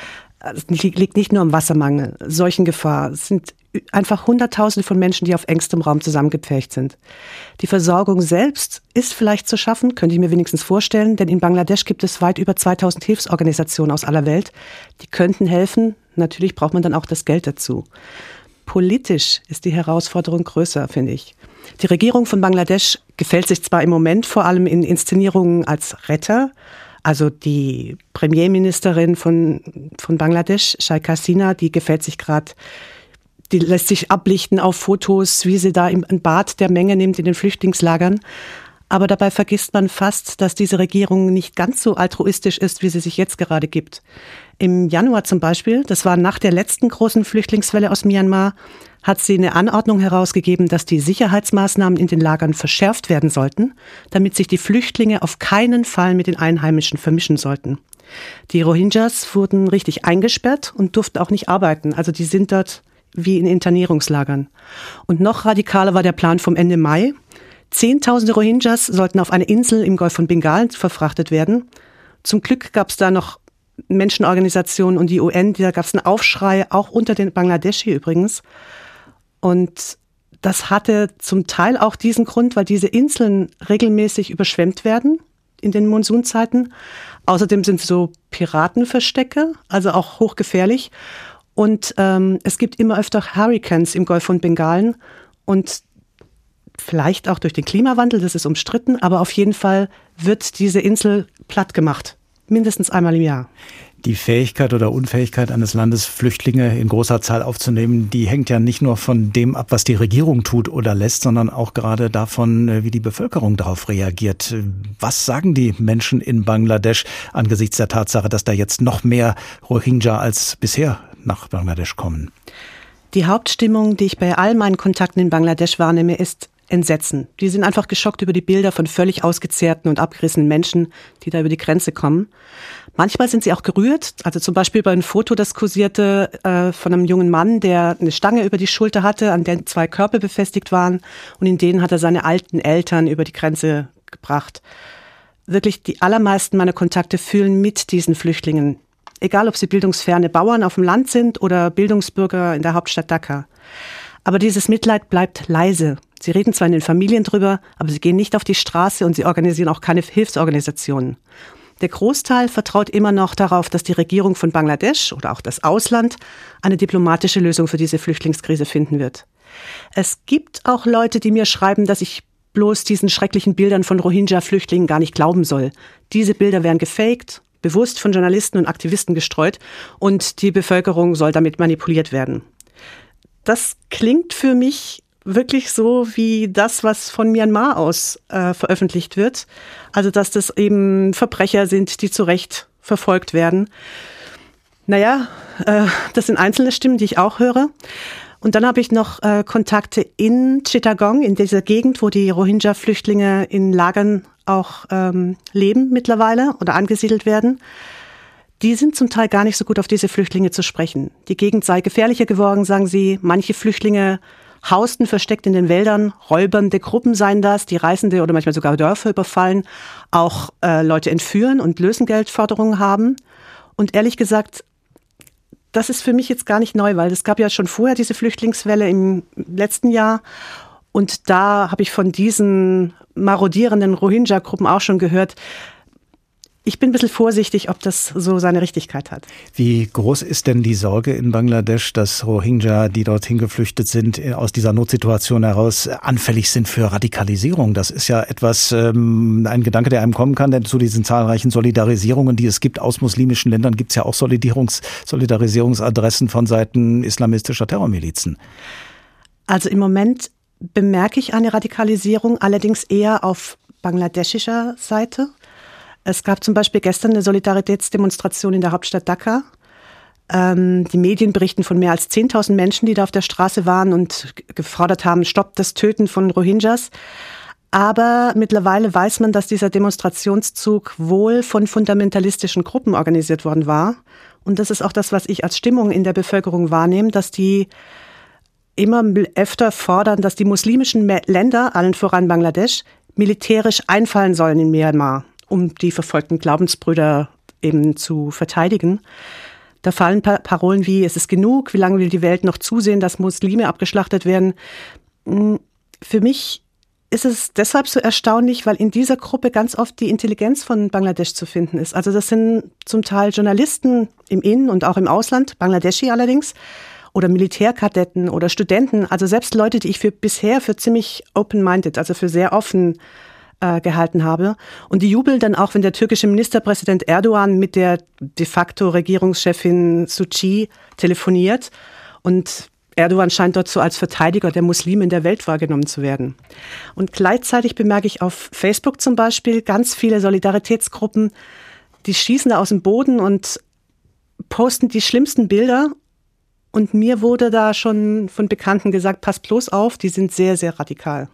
Es liegt nicht nur am Wassermangel, Seuchengefahr. Es sind einfach Hunderttausende von Menschen, die auf engstem Raum zusammengepfercht sind. Die Versorgung selbst ist vielleicht zu schaffen, könnte ich mir wenigstens vorstellen, denn in Bangladesch gibt es weit über 2000 Hilfsorganisationen aus aller Welt. Die könnten helfen. Natürlich braucht man dann auch das Geld dazu. Politisch ist die Herausforderung größer, finde ich. Die Regierung von Bangladesch gefällt sich zwar im Moment vor allem in Inszenierungen als Retter. Also die Premierministerin von Bangladesch, Sheikh Hasina, die gefällt sich gerade, die lässt sich ablichten auf Fotos, wie sie da im Bad der Menge nimmt in den Flüchtlingslagern. Aber dabei vergisst man fast, dass diese Regierung nicht ganz so altruistisch ist, wie sie sich jetzt gerade gibt. Im Januar zum Beispiel, das war nach der letzten großen Flüchtlingswelle aus Myanmar, hat sie eine Anordnung herausgegeben, dass die Sicherheitsmaßnahmen in den Lagern verschärft werden sollten, damit sich die Flüchtlinge auf keinen Fall mit den Einheimischen vermischen sollten. Die Rohingyas wurden richtig eingesperrt und durften auch nicht arbeiten. Also die sind dort wie in Internierungslagern. Und noch radikaler war der Plan vom Ende Mai. Zehntausende Rohingyas sollten auf eine Insel im Golf von Bengal verfrachtet werden. Zum Glück gab es da noch Menschenorganisationen und die UN, da gab es einen Aufschrei, auch unter den Bangladeschi übrigens. Und das hatte zum Teil auch diesen Grund, weil diese Inseln regelmäßig überschwemmt werden in den Monsunzeiten. Außerdem sind so Piratenverstecke, also auch hochgefährlich. Und es gibt immer öfter Hurricanes im Golf von Bengalen und vielleicht auch durch den Klimawandel, das ist umstritten, aber auf jeden Fall wird diese Insel platt gemacht. Mindestens einmal im Jahr. Die Fähigkeit oder Unfähigkeit eines Landes, Flüchtlinge in großer Zahl aufzunehmen, die hängt ja nicht nur von dem ab, was die Regierung tut oder lässt, sondern auch gerade davon, wie die Bevölkerung darauf reagiert. Was sagen die Menschen in Bangladesch angesichts der Tatsache, dass da jetzt noch mehr Rohingya als bisher nach Bangladesch kommen? Die Hauptstimmung, die ich bei all meinen Kontakten in Bangladesch wahrnehme, ist Entsetzen. Die sind einfach geschockt über die Bilder von völlig ausgezehrten und abgerissenen Menschen, die da über die Grenze kommen. Manchmal sind sie auch gerührt, also zum Beispiel bei einem Foto, das kursierte von einem jungen Mann, der eine Stange über die Schulter hatte, an der 2 Körper befestigt waren und in denen hat er seine alten Eltern über die Grenze gebracht. Wirklich die allermeisten meiner Kontakte fühlen mit diesen Flüchtlingen, egal ob sie bildungsferne Bauern auf dem Land sind oder Bildungsbürger in der Hauptstadt Dhaka. Aber dieses Mitleid bleibt leise. Sie reden zwar in den Familien drüber, aber sie gehen nicht auf die Straße und sie organisieren auch keine Hilfsorganisationen. Der Großteil vertraut immer noch darauf, dass die Regierung von Bangladesch oder auch das Ausland eine diplomatische Lösung für diese Flüchtlingskrise finden wird. Es gibt auch Leute, die mir schreiben, dass ich bloß diesen schrecklichen Bildern von Rohingya-Flüchtlingen gar nicht glauben soll. Diese Bilder werden gefaked, bewusst von Journalisten und Aktivisten gestreut und die Bevölkerung soll damit manipuliert werden. Das klingt für mich wirklich so wie das, was von Myanmar aus veröffentlicht wird. Also dass das eben Verbrecher sind, die zu Recht verfolgt werden. Naja, das sind einzelne Stimmen, die ich auch höre. Und dann habe ich noch Kontakte in Chittagong, in dieser Gegend, wo die Rohingya-Flüchtlinge in Lagern auch leben mittlerweile oder angesiedelt werden. die sind zum Teil gar nicht so gut auf diese Flüchtlinge zu sprechen. Die Gegend sei gefährlicher geworden, sagen sie. Manche Flüchtlinge hausten versteckt in den Wäldern. Räubernde Gruppen seien das, die Reisende oder manchmal sogar Dörfer überfallen, auch Leute entführen und Lösengeldforderungen haben. Und ehrlich gesagt, das ist für mich jetzt gar nicht neu, weil es gab ja schon vorher diese Flüchtlingswelle im letzten Jahr. Und da habe ich von diesen marodierenden Rohingya-Gruppen auch schon gehört. Ich bin ein bisschen vorsichtig, ob das so seine Richtigkeit hat. Wie groß ist denn die Sorge in Bangladesch, dass Rohingya, die dorthin geflüchtet sind, aus dieser Notsituation heraus anfällig sind für Radikalisierung? Das ist ja etwas, ein Gedanke, der einem kommen kann, denn zu diesen zahlreichen Solidarisierungen, die es gibt aus muslimischen Ländern, gibt es ja auch Solidarisierungsadressen von Seiten islamistischer Terrormilizen. Also im Moment bemerke ich eine Radikalisierung, allerdings eher auf bangladeschischer Seite. Es gab zum Beispiel gestern eine Solidaritätsdemonstration in der Hauptstadt Dhaka. Die Medien berichten von mehr als 10.000 Menschen, die da auf der Straße waren und gefordert haben, stoppt das Töten von Rohingyas. Aber mittlerweile weiß man, dass dieser Demonstrationszug wohl von fundamentalistischen Gruppen organisiert worden war. Und das ist auch das, was ich als Stimmung in der Bevölkerung wahrnehme, dass die immer öfter fordern, dass die muslimischen Länder, allen voran Bangladesch, militärisch einfallen sollen in Myanmar, um die verfolgten Glaubensbrüder eben zu verteidigen. Da fallen Parolen wie, es ist genug, wie lange will die Welt noch zusehen, dass Muslime abgeschlachtet werden. Für mich ist es deshalb so erstaunlich, weil in dieser Gruppe ganz oft die Intelligenz von Bangladesch zu finden ist. Also das sind zum Teil Journalisten im In- und auch im Ausland, Bangladeschi allerdings, oder Militärkadetten oder Studenten, also selbst Leute, die ich bisher für ziemlich open-minded, also für sehr offen gehalten habe. Und die jubeln dann auch, wenn der türkische Ministerpräsident Erdogan mit der de facto Regierungschefin Suu Kyi telefoniert. Und Erdogan scheint dort so als Verteidiger der Muslime in der Welt wahrgenommen zu werden. Und gleichzeitig bemerke ich auf Facebook zum Beispiel ganz viele Solidaritätsgruppen, die schießen da aus dem Boden und posten die schlimmsten Bilder. Und mir wurde da schon von Bekannten gesagt, passt bloß auf, die sind sehr, sehr radikal.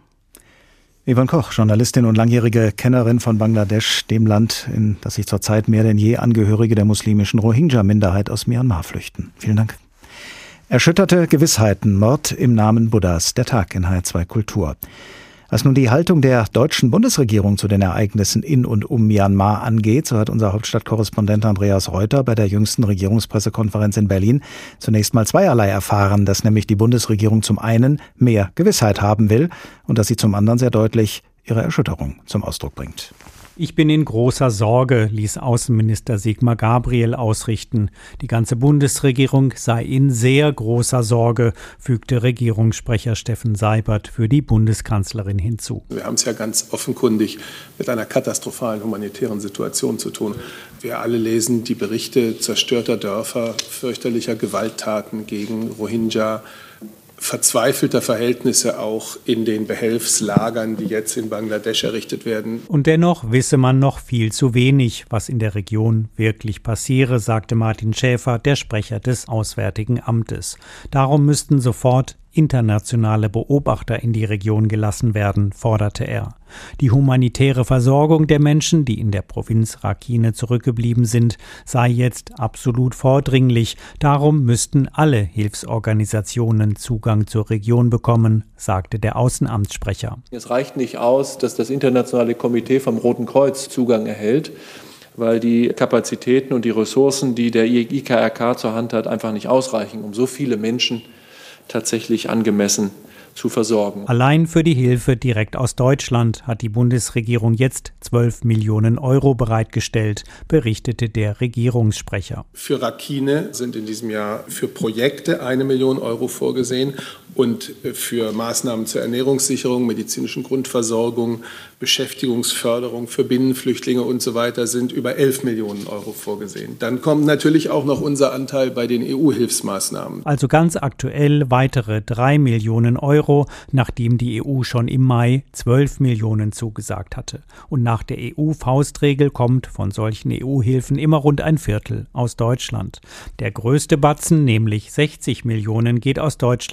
Yvonne Koch, Journalistin und langjährige Kennerin von Bangladesch, dem Land, in das sich zurzeit mehr denn je Angehörige der muslimischen Rohingya-Minderheit aus Myanmar flüchten. Vielen Dank. Erschütterte Gewissheiten, Mord im Namen Buddhas, der Tag in HR2 Kultur. Was nun die Haltung der deutschen Bundesregierung zu den Ereignissen in und um Myanmar angeht, so hat unser Hauptstadtkorrespondent Andreas Reuter bei der jüngsten Regierungspressekonferenz in Berlin zunächst mal zweierlei erfahren, dass nämlich die Bundesregierung zum einen mehr Gewissheit haben will und dass sie zum anderen sehr deutlich ihre Erschütterung zum Ausdruck bringt. Ich bin in großer Sorge, ließ Außenminister Sigmar Gabriel ausrichten. Die ganze Bundesregierung sei in sehr großer Sorge, fügte Regierungssprecher Steffen Seibert für die Bundeskanzlerin hinzu. Wir haben es ja ganz offenkundig mit einer katastrophalen humanitären Situation zu tun. Wir alle lesen die Berichte zerstörter Dörfer, fürchterlicher Gewalttaten gegen Rohingya, verzweifelter Verhältnisse auch in den Behelfslagern, die jetzt in Bangladesch errichtet werden. Und dennoch wisse man noch viel zu wenig, was in der Region wirklich passiere, sagte Martin Schäfer, der Sprecher des Auswärtigen Amtes. Darum müssten sofort internationale Beobachter in die Region gelassen werden, forderte er. Die humanitäre Versorgung der Menschen, die in der Provinz Rakhine zurückgeblieben sind, sei jetzt absolut vordringlich. Darum müssten alle Hilfsorganisationen Zugang zur Region bekommen, sagte der Außenamtssprecher. Es reicht nicht aus, dass das internationale Komitee vom Roten Kreuz Zugang erhält, weil die Kapazitäten und die Ressourcen, die der IKRK zur Hand hat, einfach nicht ausreichen, um so viele Menschen tatsächlich angemessen zu versorgen. Allein für die Hilfe direkt aus Deutschland hat die Bundesregierung jetzt 12 Millionen Euro bereitgestellt, berichtete der Regierungssprecher. Für Rakhine sind in diesem Jahr für Projekte 1 Million Euro vorgesehen und für Maßnahmen zur Ernährungssicherung, medizinischen Grundversorgung, Beschäftigungsförderung für Binnenflüchtlinge und so weiter sind über 11 Millionen Euro vorgesehen. Dann kommt natürlich auch noch unser Anteil bei den EU-Hilfsmaßnahmen. Also ganz aktuell weitere 3 Millionen Euro, nachdem die EU schon im Mai 12 Millionen zugesagt hatte. Und nach der EU-Faustregel kommt von solchen EU-Hilfen immer rund ein Viertel aus Deutschland. Der größte Batzen, nämlich 60 Millionen, geht aus Deutschland allerdings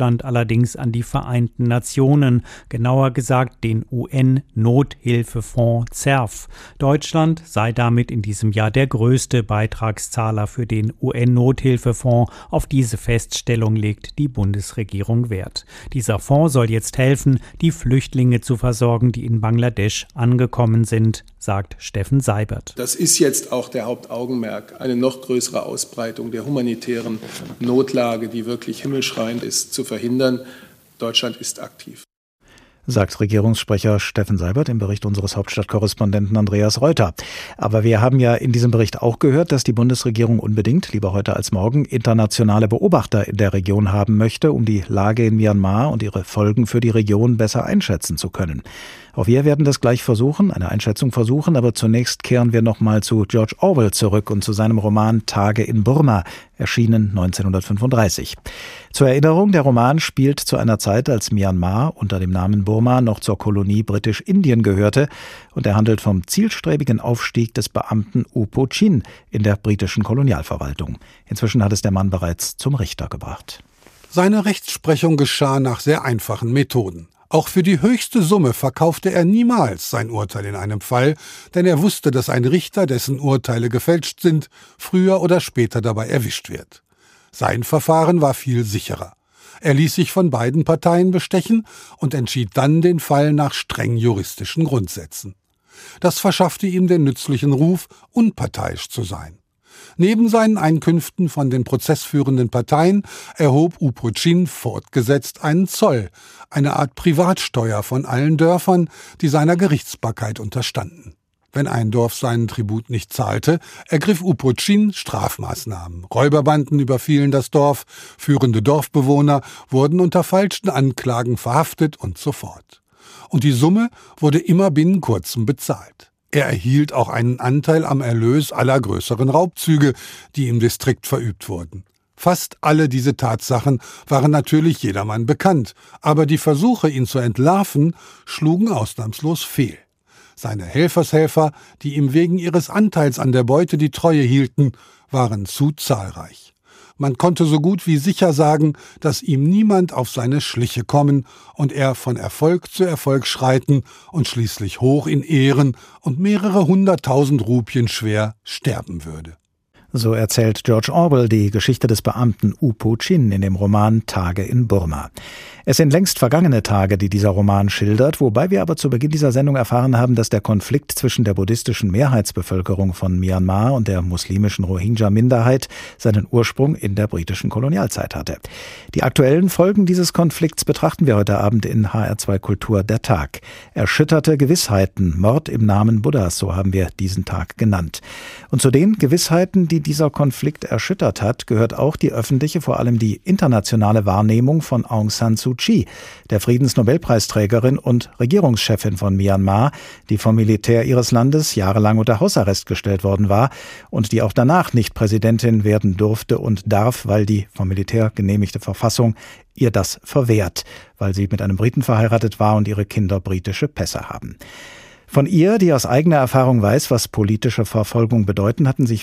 allerdings an die Vereinten Nationen, genauer gesagt den UN-Nothilfefonds ZERF. Deutschland sei damit in diesem Jahr der größte Beitragszahler für den UN-Nothilfefonds. Auf diese Feststellung legt die Bundesregierung Wert. Dieser Fonds soll jetzt helfen, die Flüchtlinge zu versorgen, die in Bangladesch angekommen sind, sagt Steffen Seibert. Das ist jetzt auch der Hauptaugenmerk, eine noch größere Ausbreitung der humanitären Notlage, die wirklich himmelschreiend ist, zu verhindern. Deutschland ist aktiv. Sagt Regierungssprecher Steffen Seibert im Bericht unseres Hauptstadtkorrespondenten Andreas Reuter. Aber wir haben ja in diesem Bericht auch gehört, dass die Bundesregierung unbedingt, lieber heute als morgen, internationale Beobachter in der Region haben möchte, um die Lage in Myanmar und ihre Folgen für die Region besser einschätzen zu können. Auch wir werden das gleich versuchen, eine Einschätzung versuchen, aber zunächst kehren wir nochmal zu George Orwell zurück und zu seinem Roman Tage in Burma, erschienen 1935. Zur Erinnerung, der Roman spielt zu einer Zeit, als Myanmar unter dem Namen Burma noch zur Kolonie Britisch-Indien gehörte, und er handelt vom zielstrebigen Aufstieg des Beamten U Po Chin in der britischen Kolonialverwaltung. Inzwischen hat es der Mann bereits zum Richter gebracht. Seine Rechtsprechung geschah nach sehr einfachen Methoden. Auch für die höchste Summe verkaufte er niemals sein Urteil in einem Fall, denn er wusste, dass ein Richter, dessen Urteile gefälscht sind, früher oder später dabei erwischt wird. Sein Verfahren war viel sicherer. Er ließ sich von beiden Parteien bestechen und entschied dann den Fall nach streng juristischen Grundsätzen. Das verschaffte ihm den nützlichen Ruf, unparteiisch zu sein. Neben seinen Einkünften von den prozessführenden Parteien erhob U Po Chin fortgesetzt einen Zoll, eine Art Privatsteuer von allen Dörfern, die seiner Gerichtsbarkeit unterstanden. Wenn ein Dorf seinen Tribut nicht zahlte, ergriff U Po Chin Strafmaßnahmen. Räuberbanden überfielen das Dorf, führende Dorfbewohner wurden unter falschen Anklagen verhaftet und so fort. Und die Summe wurde immer binnen kurzem bezahlt. Er erhielt auch einen Anteil am Erlös aller größeren Raubzüge, die im Distrikt verübt wurden. Fast alle diese Tatsachen waren natürlich jedermann bekannt, aber die Versuche, ihn zu entlarven, schlugen ausnahmslos fehl. Seine Helfershelfer, die ihm wegen ihres Anteils an der Beute die Treue hielten, waren zu zahlreich. Man konnte so gut wie sicher sagen, dass ihm niemand auf seine Schliche kommen und er von Erfolg zu Erfolg schreiten und schließlich hoch in Ehren und mehrere 100.000 Rupien schwer sterben würde. So erzählt George Orwell die Geschichte des Beamten U Po Chin in dem Roman Tage in Burma. Es sind längst vergangene Tage, die dieser Roman schildert, wobei wir aber zu Beginn dieser Sendung erfahren haben, dass der Konflikt zwischen der buddhistischen Mehrheitsbevölkerung von Myanmar und der muslimischen Rohingya-Minderheit seinen Ursprung in der britischen Kolonialzeit hatte. Die aktuellen Folgen dieses Konflikts betrachten wir heute Abend in HR2 Kultur der Tag. Erschütterte Gewissheiten, Mord im Namen Buddhas, so haben wir diesen Tag genannt. Und zu den Gewissheiten, die dieser Konflikt erschüttert hat, gehört auch die öffentliche, vor allem die internationale Wahrnehmung von Aung San Suu Kyi, der Friedensnobelpreisträgerin und Regierungschefin von Myanmar, die vom Militär ihres Landes jahrelang unter Hausarrest gestellt worden war und die auch danach nicht Präsidentin werden durfte und darf, weil die vom Militär genehmigte Verfassung ihr das verwehrt, weil sie mit einem Briten verheiratet war und ihre Kinder britische Pässe haben. Von ihr, die aus eigener Erfahrung weiß, was politische Verfolgung bedeutet, hatten sich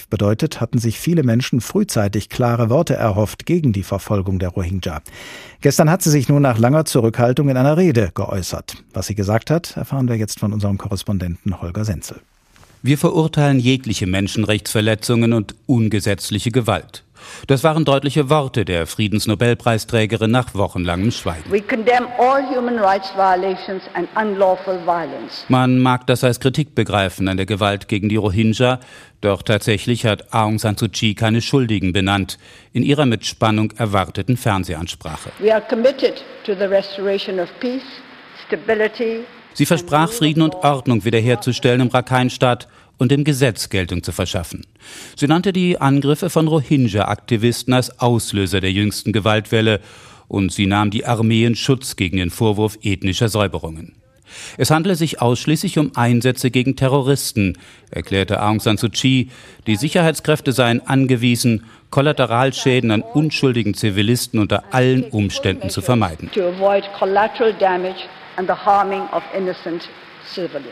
viele Menschen frühzeitig klare Worte erhofft gegen die Verfolgung der Rohingya. Gestern hat sie sich nun nach langer Zurückhaltung in einer Rede geäußert. Was sie gesagt hat, erfahren wir jetzt von unserem Korrespondenten Holger Senzel. Wir verurteilen jegliche Menschenrechtsverletzungen und ungesetzliche Gewalt. Das waren deutliche Worte der Friedensnobelpreisträgerin nach wochenlangem Schweigen. We condemn all human rights violations and unlawful violence. Man mag das als Kritik begreifen an der Gewalt gegen die Rohingya, doch tatsächlich hat Aung San Suu Kyi keine Schuldigen benannt in ihrer mit Spannung erwarteten Fernsehansprache. We are committed to the restoration of peace, stability. Sie versprach, Frieden und Ordnung wiederherzustellen im Rakhine-Staat und dem Gesetz Geltung zu verschaffen. Sie nannte die Angriffe von Rohingya-Aktivisten als Auslöser der jüngsten Gewaltwelle und sie nahm die Armee in Schutz gegen den Vorwurf ethnischer Säuberungen. Es handele sich ausschließlich um Einsätze gegen Terroristen, erklärte Aung San Suu Kyi. Die Sicherheitskräfte seien angewiesen, Kollateralschäden an unschuldigen Zivilisten unter allen Umständen zu vermeiden. To avoid collateral damage and the harming of innocent civilians.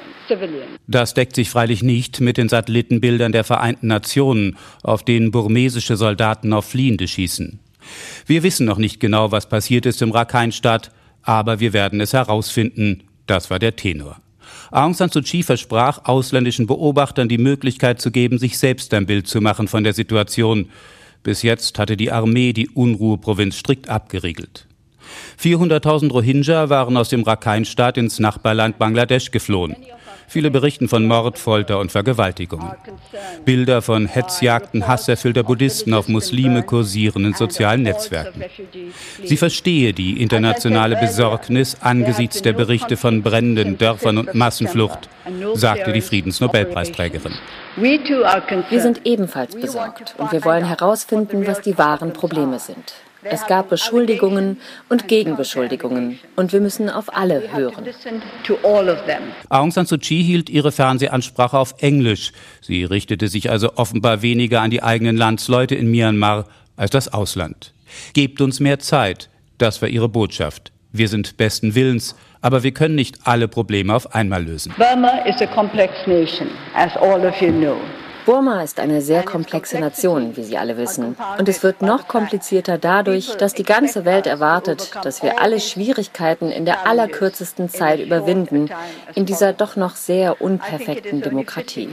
Das deckt sich freilich nicht mit den Satellitenbildern der Vereinten Nationen, auf denen burmesische Soldaten auf Fliehende schießen. Wir wissen noch nicht genau, was passiert ist im Rakhine-Staat, aber wir werden es herausfinden. Das war der Tenor. Aung San Suu Kyi versprach, ausländischen Beobachtern die Möglichkeit zu geben, sich selbst ein Bild zu machen von der Situation. Bis jetzt hatte die Armee die Unruheprovinz strikt abgeriegelt. 400.000 Rohingya waren aus dem Rakhine-Staat ins Nachbarland Bangladesch geflohen. Viele berichten von Mord, Folter und Vergewaltigungen. Bilder von Hetzjagden hasserfüllter Buddhisten auf Muslime kursieren in sozialen Netzwerken. Sie verstehe die internationale Besorgnis angesichts der Berichte von brennenden Dörfern und Massenflucht, sagte die Friedensnobelpreisträgerin. Wir sind ebenfalls besorgt und wir wollen herausfinden, was die wahren Probleme sind. Es gab Beschuldigungen und Gegenbeschuldigungen und wir müssen auf alle hören. Aung San Suu Kyi hielt ihre Fernsehansprache auf Englisch. Sie richtete sich also offenbar weniger an die eigenen Landsleute in Myanmar als das Ausland. Gebt uns mehr Zeit, das war ihre Botschaft. Wir sind besten Willens, aber wir können nicht alle Probleme auf einmal lösen. Burma is a complex nation, as all of you know. Burma ist eine sehr komplexe Nation, wie Sie alle wissen. Und es wird noch komplizierter dadurch, dass die ganze Welt erwartet, dass wir alle Schwierigkeiten in der allerkürzesten Zeit überwinden, in dieser doch noch sehr unperfekten Demokratie.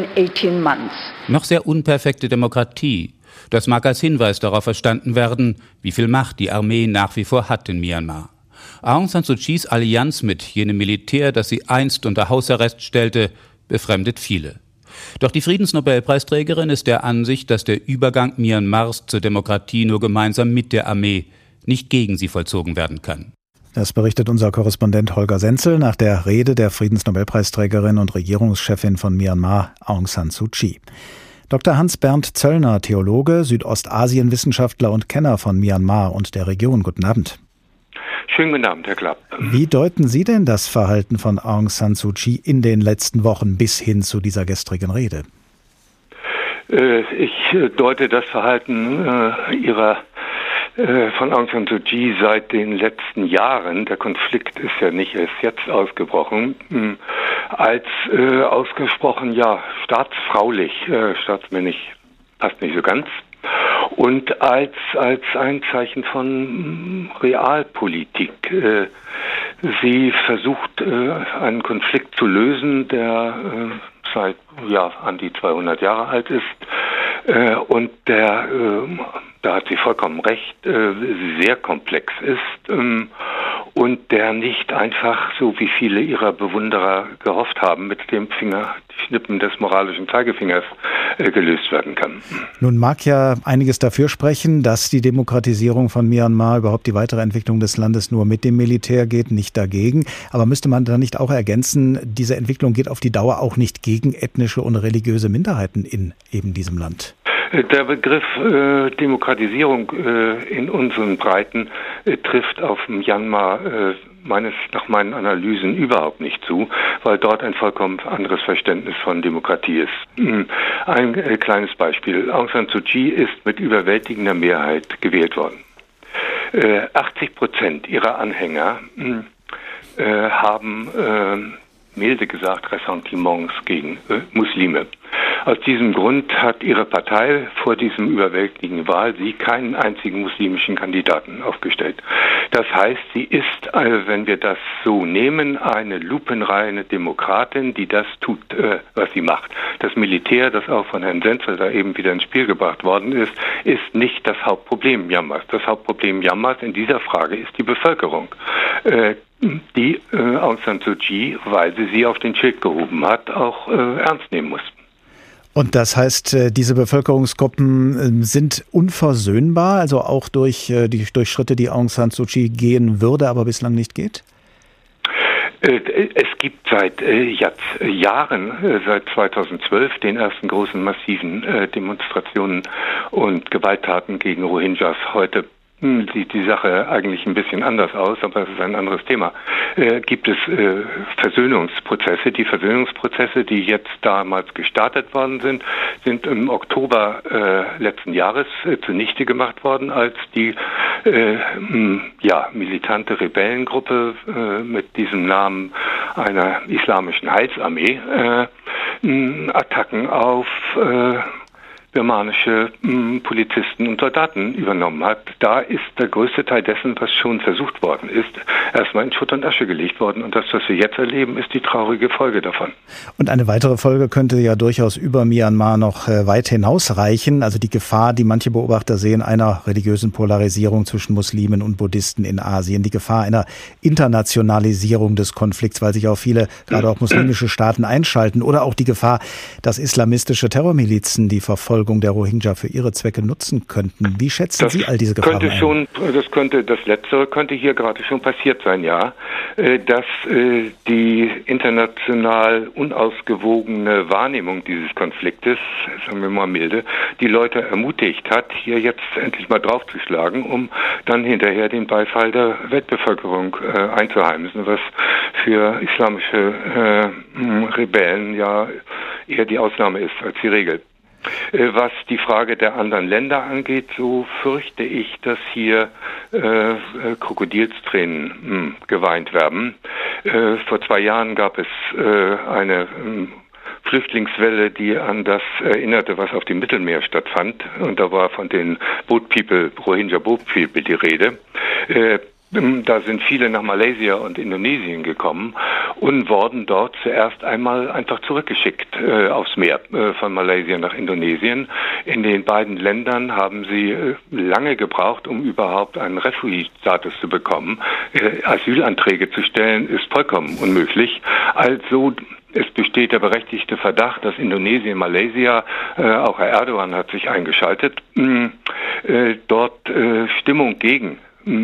Noch sehr unperfekte Demokratie. Das mag als Hinweis darauf verstanden werden, wie viel Macht die Armee nach wie vor hat in Myanmar. Aung San Suu Kyis Allianz mit jenem Militär, das sie einst unter Hausarrest stellte, befremdet viele. Doch die Friedensnobelpreisträgerin ist der Ansicht, dass der Übergang Myanmars zur Demokratie nur gemeinsam mit der Armee, nicht gegen sie vollzogen werden kann. Das berichtet unser Korrespondent Holger Senzel nach der Rede der Friedensnobelpreisträgerin und Regierungschefin von Myanmar, Aung San Suu Kyi. Dr. Hans-Bernd Zöllner, Theologe, Südostasienwissenschaftler und Kenner von Myanmar und der Region. Guten Abend. Schönen guten Abend, Herr Klapp. Wie deuten Sie denn das Verhalten von Aung San Suu Kyi in den letzten Wochen bis hin zu dieser gestrigen Rede? Ich deute das Verhalten von Aung San Suu Kyi seit den letzten Jahren, der Konflikt ist ja nicht erst jetzt ausgebrochen, als ausgesprochen, staatsfraulich, staatsmännisch passt nicht so ganz. Und als ein Zeichen von Realpolitik. Sie versucht, einen Konflikt zu lösen, der seit an die 200 Jahre alt ist und der, da hat sie vollkommen recht, sehr komplex ist und der nicht einfach, so wie viele ihrer Bewunderer gehofft haben, mit dem Fingerschnippen des moralischen Zeigefingers gelöst werden kann. Nun mag ja einiges dafür sprechen, dass die Demokratisierung von Myanmar, überhaupt die weitere Entwicklung des Landes nur mit dem Militär geht, nicht dagegen. Aber müsste man da nicht auch ergänzen, diese Entwicklung geht auf die Dauer auch nicht gegen ethnische und religiöse Minderheiten in eben diesem Land? Der Begriff Demokratisierung in unseren Breiten trifft auf Myanmar nach meinen Analysen überhaupt nicht zu, weil dort ein vollkommen anderes Verständnis von Demokratie ist. Ein kleines Beispiel. Aung San Suu Kyi ist mit überwältigender Mehrheit gewählt worden. 80% ihrer Anhänger haben milde gesagt Ressentiments gegen Muslime. Aus diesem Grund hat ihre Partei vor diesem überwältigenden Wahlsieg keinen einzigen muslimischen Kandidaten aufgestellt. Das heißt, sie ist, wenn wir das so nehmen, eine lupenreine Demokratin, die das tut, was sie macht. Das Militär, das auch von Herrn Senzel da eben wieder ins Spiel gebracht worden ist nicht das Hauptproblem Myanmars. Das Hauptproblem Myanmars in dieser Frage ist die Bevölkerung. Die Aung San Suu Kyi, weil sie auf den Schild gehoben hat, auch ernst nehmen muss. Und das heißt, diese Bevölkerungsgruppen sind unversöhnbar, also auch durch Schritte, die Aung San Suu Kyi gehen würde, aber bislang nicht geht? Es gibt seit Jahren, seit 2012, den ersten großen massiven Demonstrationen und Gewalttaten gegen Rohingyas. Heute sieht die Sache eigentlich ein bisschen anders aus, aber es ist ein anderes Thema. Gibt es Versöhnungsprozesse. Die Versöhnungsprozesse, die jetzt damals gestartet worden sind im Oktober letzten Jahres zunichte gemacht worden, als die militante Rebellengruppe mit diesem Namen einer islamischen Heilsarmee Attacken auf birmanische Polizisten und Soldaten übernommen hat. Da ist der größte Teil dessen, was schon versucht worden ist, erstmal in Schutt und Asche gelegt worden. Und das, was wir jetzt erleben, ist die traurige Folge davon. Und eine weitere Folge könnte ja durchaus über Myanmar noch weit hinausreichen. Also die Gefahr, die manche Beobachter sehen, einer religiösen Polarisierung zwischen Muslimen und Buddhisten in Asien. Die Gefahr einer Internationalisierung des Konflikts, weil sich auch viele, gerade auch muslimische Staaten einschalten. Oder auch die Gefahr, dass islamistische Terrormilizen die Verfolgung der Rohingya für ihre Zwecke nutzen könnten. Wie schätzen Sie all diese Gefahren ein? Das Letztere könnte hier gerade schon passiert sein, ja. Dass die international unausgewogene Wahrnehmung dieses Konfliktes, sagen wir mal milde, die Leute ermutigt hat, hier jetzt endlich mal draufzuschlagen, um dann hinterher den Beifall der Weltbevölkerung einzuheimsen, was für islamische Rebellen ja eher die Ausnahme ist als die Regel. Was die Frage der anderen Länder angeht, so fürchte ich, dass hier Krokodilstränen geweint werden. Vor 2 Jahren gab es eine Flüchtlingswelle, die an das erinnerte, was auf dem Mittelmeer stattfand. Und da war von den Rohingya Boat People die Rede. Da sind viele nach Malaysia und Indonesien gekommen und wurden dort zuerst einmal einfach zurückgeschickt aufs Meer von Malaysia nach Indonesien. In den beiden Ländern haben sie lange gebraucht, um überhaupt einen Refugee-Status zu bekommen. Asylanträge zu stellen ist vollkommen unmöglich. Also es besteht der berechtigte Verdacht, dass Indonesien, Malaysia, auch Herr Erdogan hat sich eingeschaltet, dort Stimmung gegen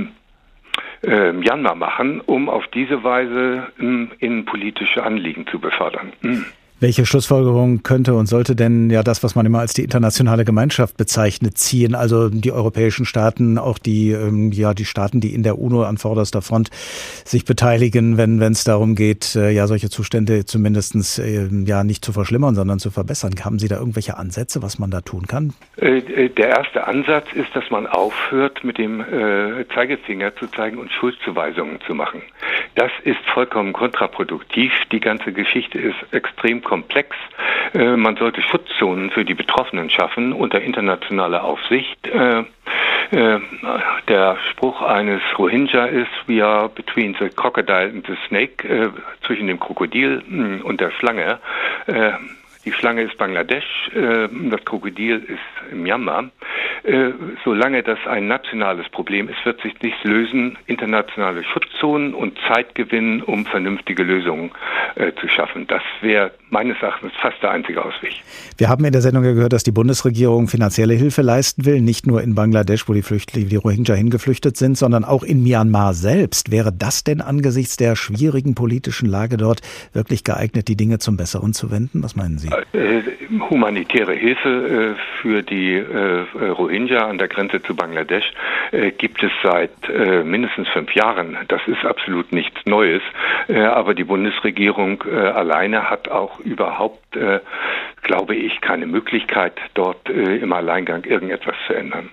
Myanmar machen, um auf diese Weise innenpolitische Anliegen zu befördern. Welche Schlussfolgerung könnte und sollte denn ja das, was man immer als die internationale Gemeinschaft bezeichnet, ziehen? Also die europäischen Staaten, auch die Staaten, die in der UNO an vorderster Front sich beteiligen, wenn es darum geht, solche Zustände zumindestens nicht zu verschlimmern, sondern zu verbessern. Haben Sie da irgendwelche Ansätze, was man da tun kann? Der erste Ansatz ist, dass man aufhört, mit dem Zeigefinger zu zeigen und Schuldzuweisungen zu machen. Das ist vollkommen kontraproduktiv. Die ganze Geschichte ist extrem komplex. Man sollte Schutzzonen für die Betroffenen schaffen unter internationaler Aufsicht. Der Spruch eines Rohingya ist, we are between the crocodile and the snake, zwischen dem Krokodil und der Schlange. Die Schlange ist Bangladesch, das Krokodil ist Myanmar. Solange das ein nationales Problem ist, wird sich nichts lösen. Internationale Schutzzonen und Zeit gewinnen, um vernünftige Lösungen zu schaffen. Das wäre meines Erachtens fast der einzige Ausweg. Wir haben in der Sendung ja gehört, dass die Bundesregierung finanzielle Hilfe leisten will, nicht nur in Bangladesch, wo die Rohingya hingeflüchtet sind, sondern auch in Myanmar selbst. Wäre das denn angesichts der schwierigen politischen Lage dort wirklich geeignet, die Dinge zum Besseren zu wenden? Was meinen Sie? Humanitäre Hilfe für die Rohingya an der Grenze zu Bangladesch gibt es seit mindestens 5 Jahren. Das ist absolut nichts Neues. Aber die Bundesregierung alleine hat auch überhaupt, glaube ich, keine Möglichkeit, dort im Alleingang irgendetwas zu ändern.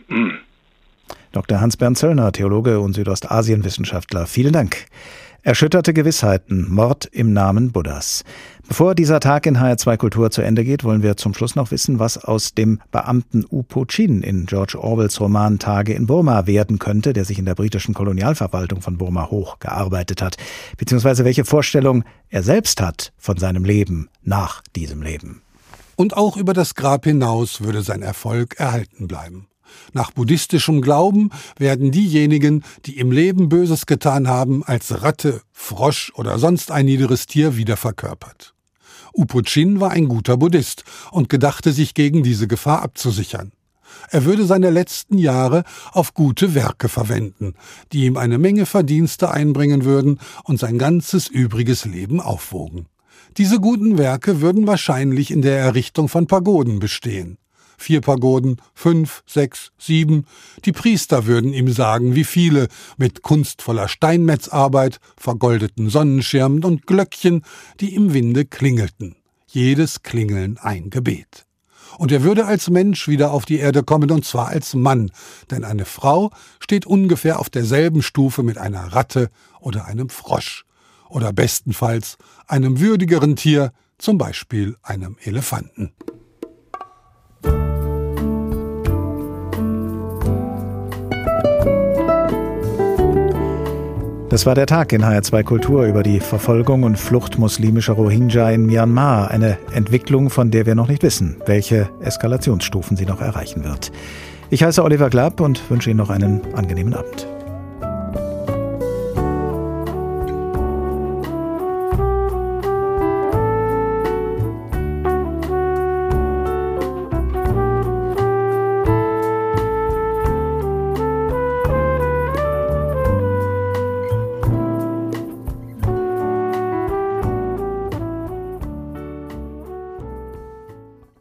Dr. Hans-Bernd Zöllner, Theologe und Südostasienwissenschaftler. Vielen Dank. Erschütterte Gewissheiten, Mord im Namen Buddhas. Bevor dieser Tag in HR2 Kultur zu Ende geht, wollen wir zum Schluss noch wissen, was aus dem Beamten U Po Chin in George Orwells Roman Tage in Burma werden könnte, der sich in der britischen Kolonialverwaltung von Burma hochgearbeitet hat, beziehungsweise welche Vorstellung er selbst hat von seinem Leben nach diesem Leben. Und auch über das Grab hinaus würde sein Erfolg erhalten bleiben. Nach buddhistischem Glauben werden diejenigen, die im Leben Böses getan haben, als Ratte, Frosch oder sonst ein niederes Tier wieder verkörpert. U Po Chin war ein guter Buddhist und gedachte, sich gegen diese Gefahr abzusichern. Er würde seine letzten Jahre auf gute Werke verwenden, die ihm eine Menge Verdienste einbringen würden und sein ganzes übriges Leben aufwogen. Diese guten Werke würden wahrscheinlich in der Errichtung von Pagoden bestehen. 4 Pagoden, 5, 6, 7. Die Priester würden ihm sagen, wie viele, mit kunstvoller Steinmetzarbeit, vergoldeten Sonnenschirmen und Glöckchen, die im Winde klingelten. Jedes Klingeln ein Gebet. Und er würde als Mensch wieder auf die Erde kommen, und zwar als Mann, denn eine Frau steht ungefähr auf derselben Stufe mit einer Ratte oder einem Frosch. Oder bestenfalls einem würdigeren Tier, zum Beispiel einem Elefanten. Das war der Tag in HR2 Kultur über die Verfolgung und Flucht muslimischer Rohingya in Myanmar. Eine Entwicklung, von der wir noch nicht wissen, welche Eskalationsstufen sie noch erreichen wird. Ich heiße Oliver Glapp und wünsche Ihnen noch einen angenehmen Abend.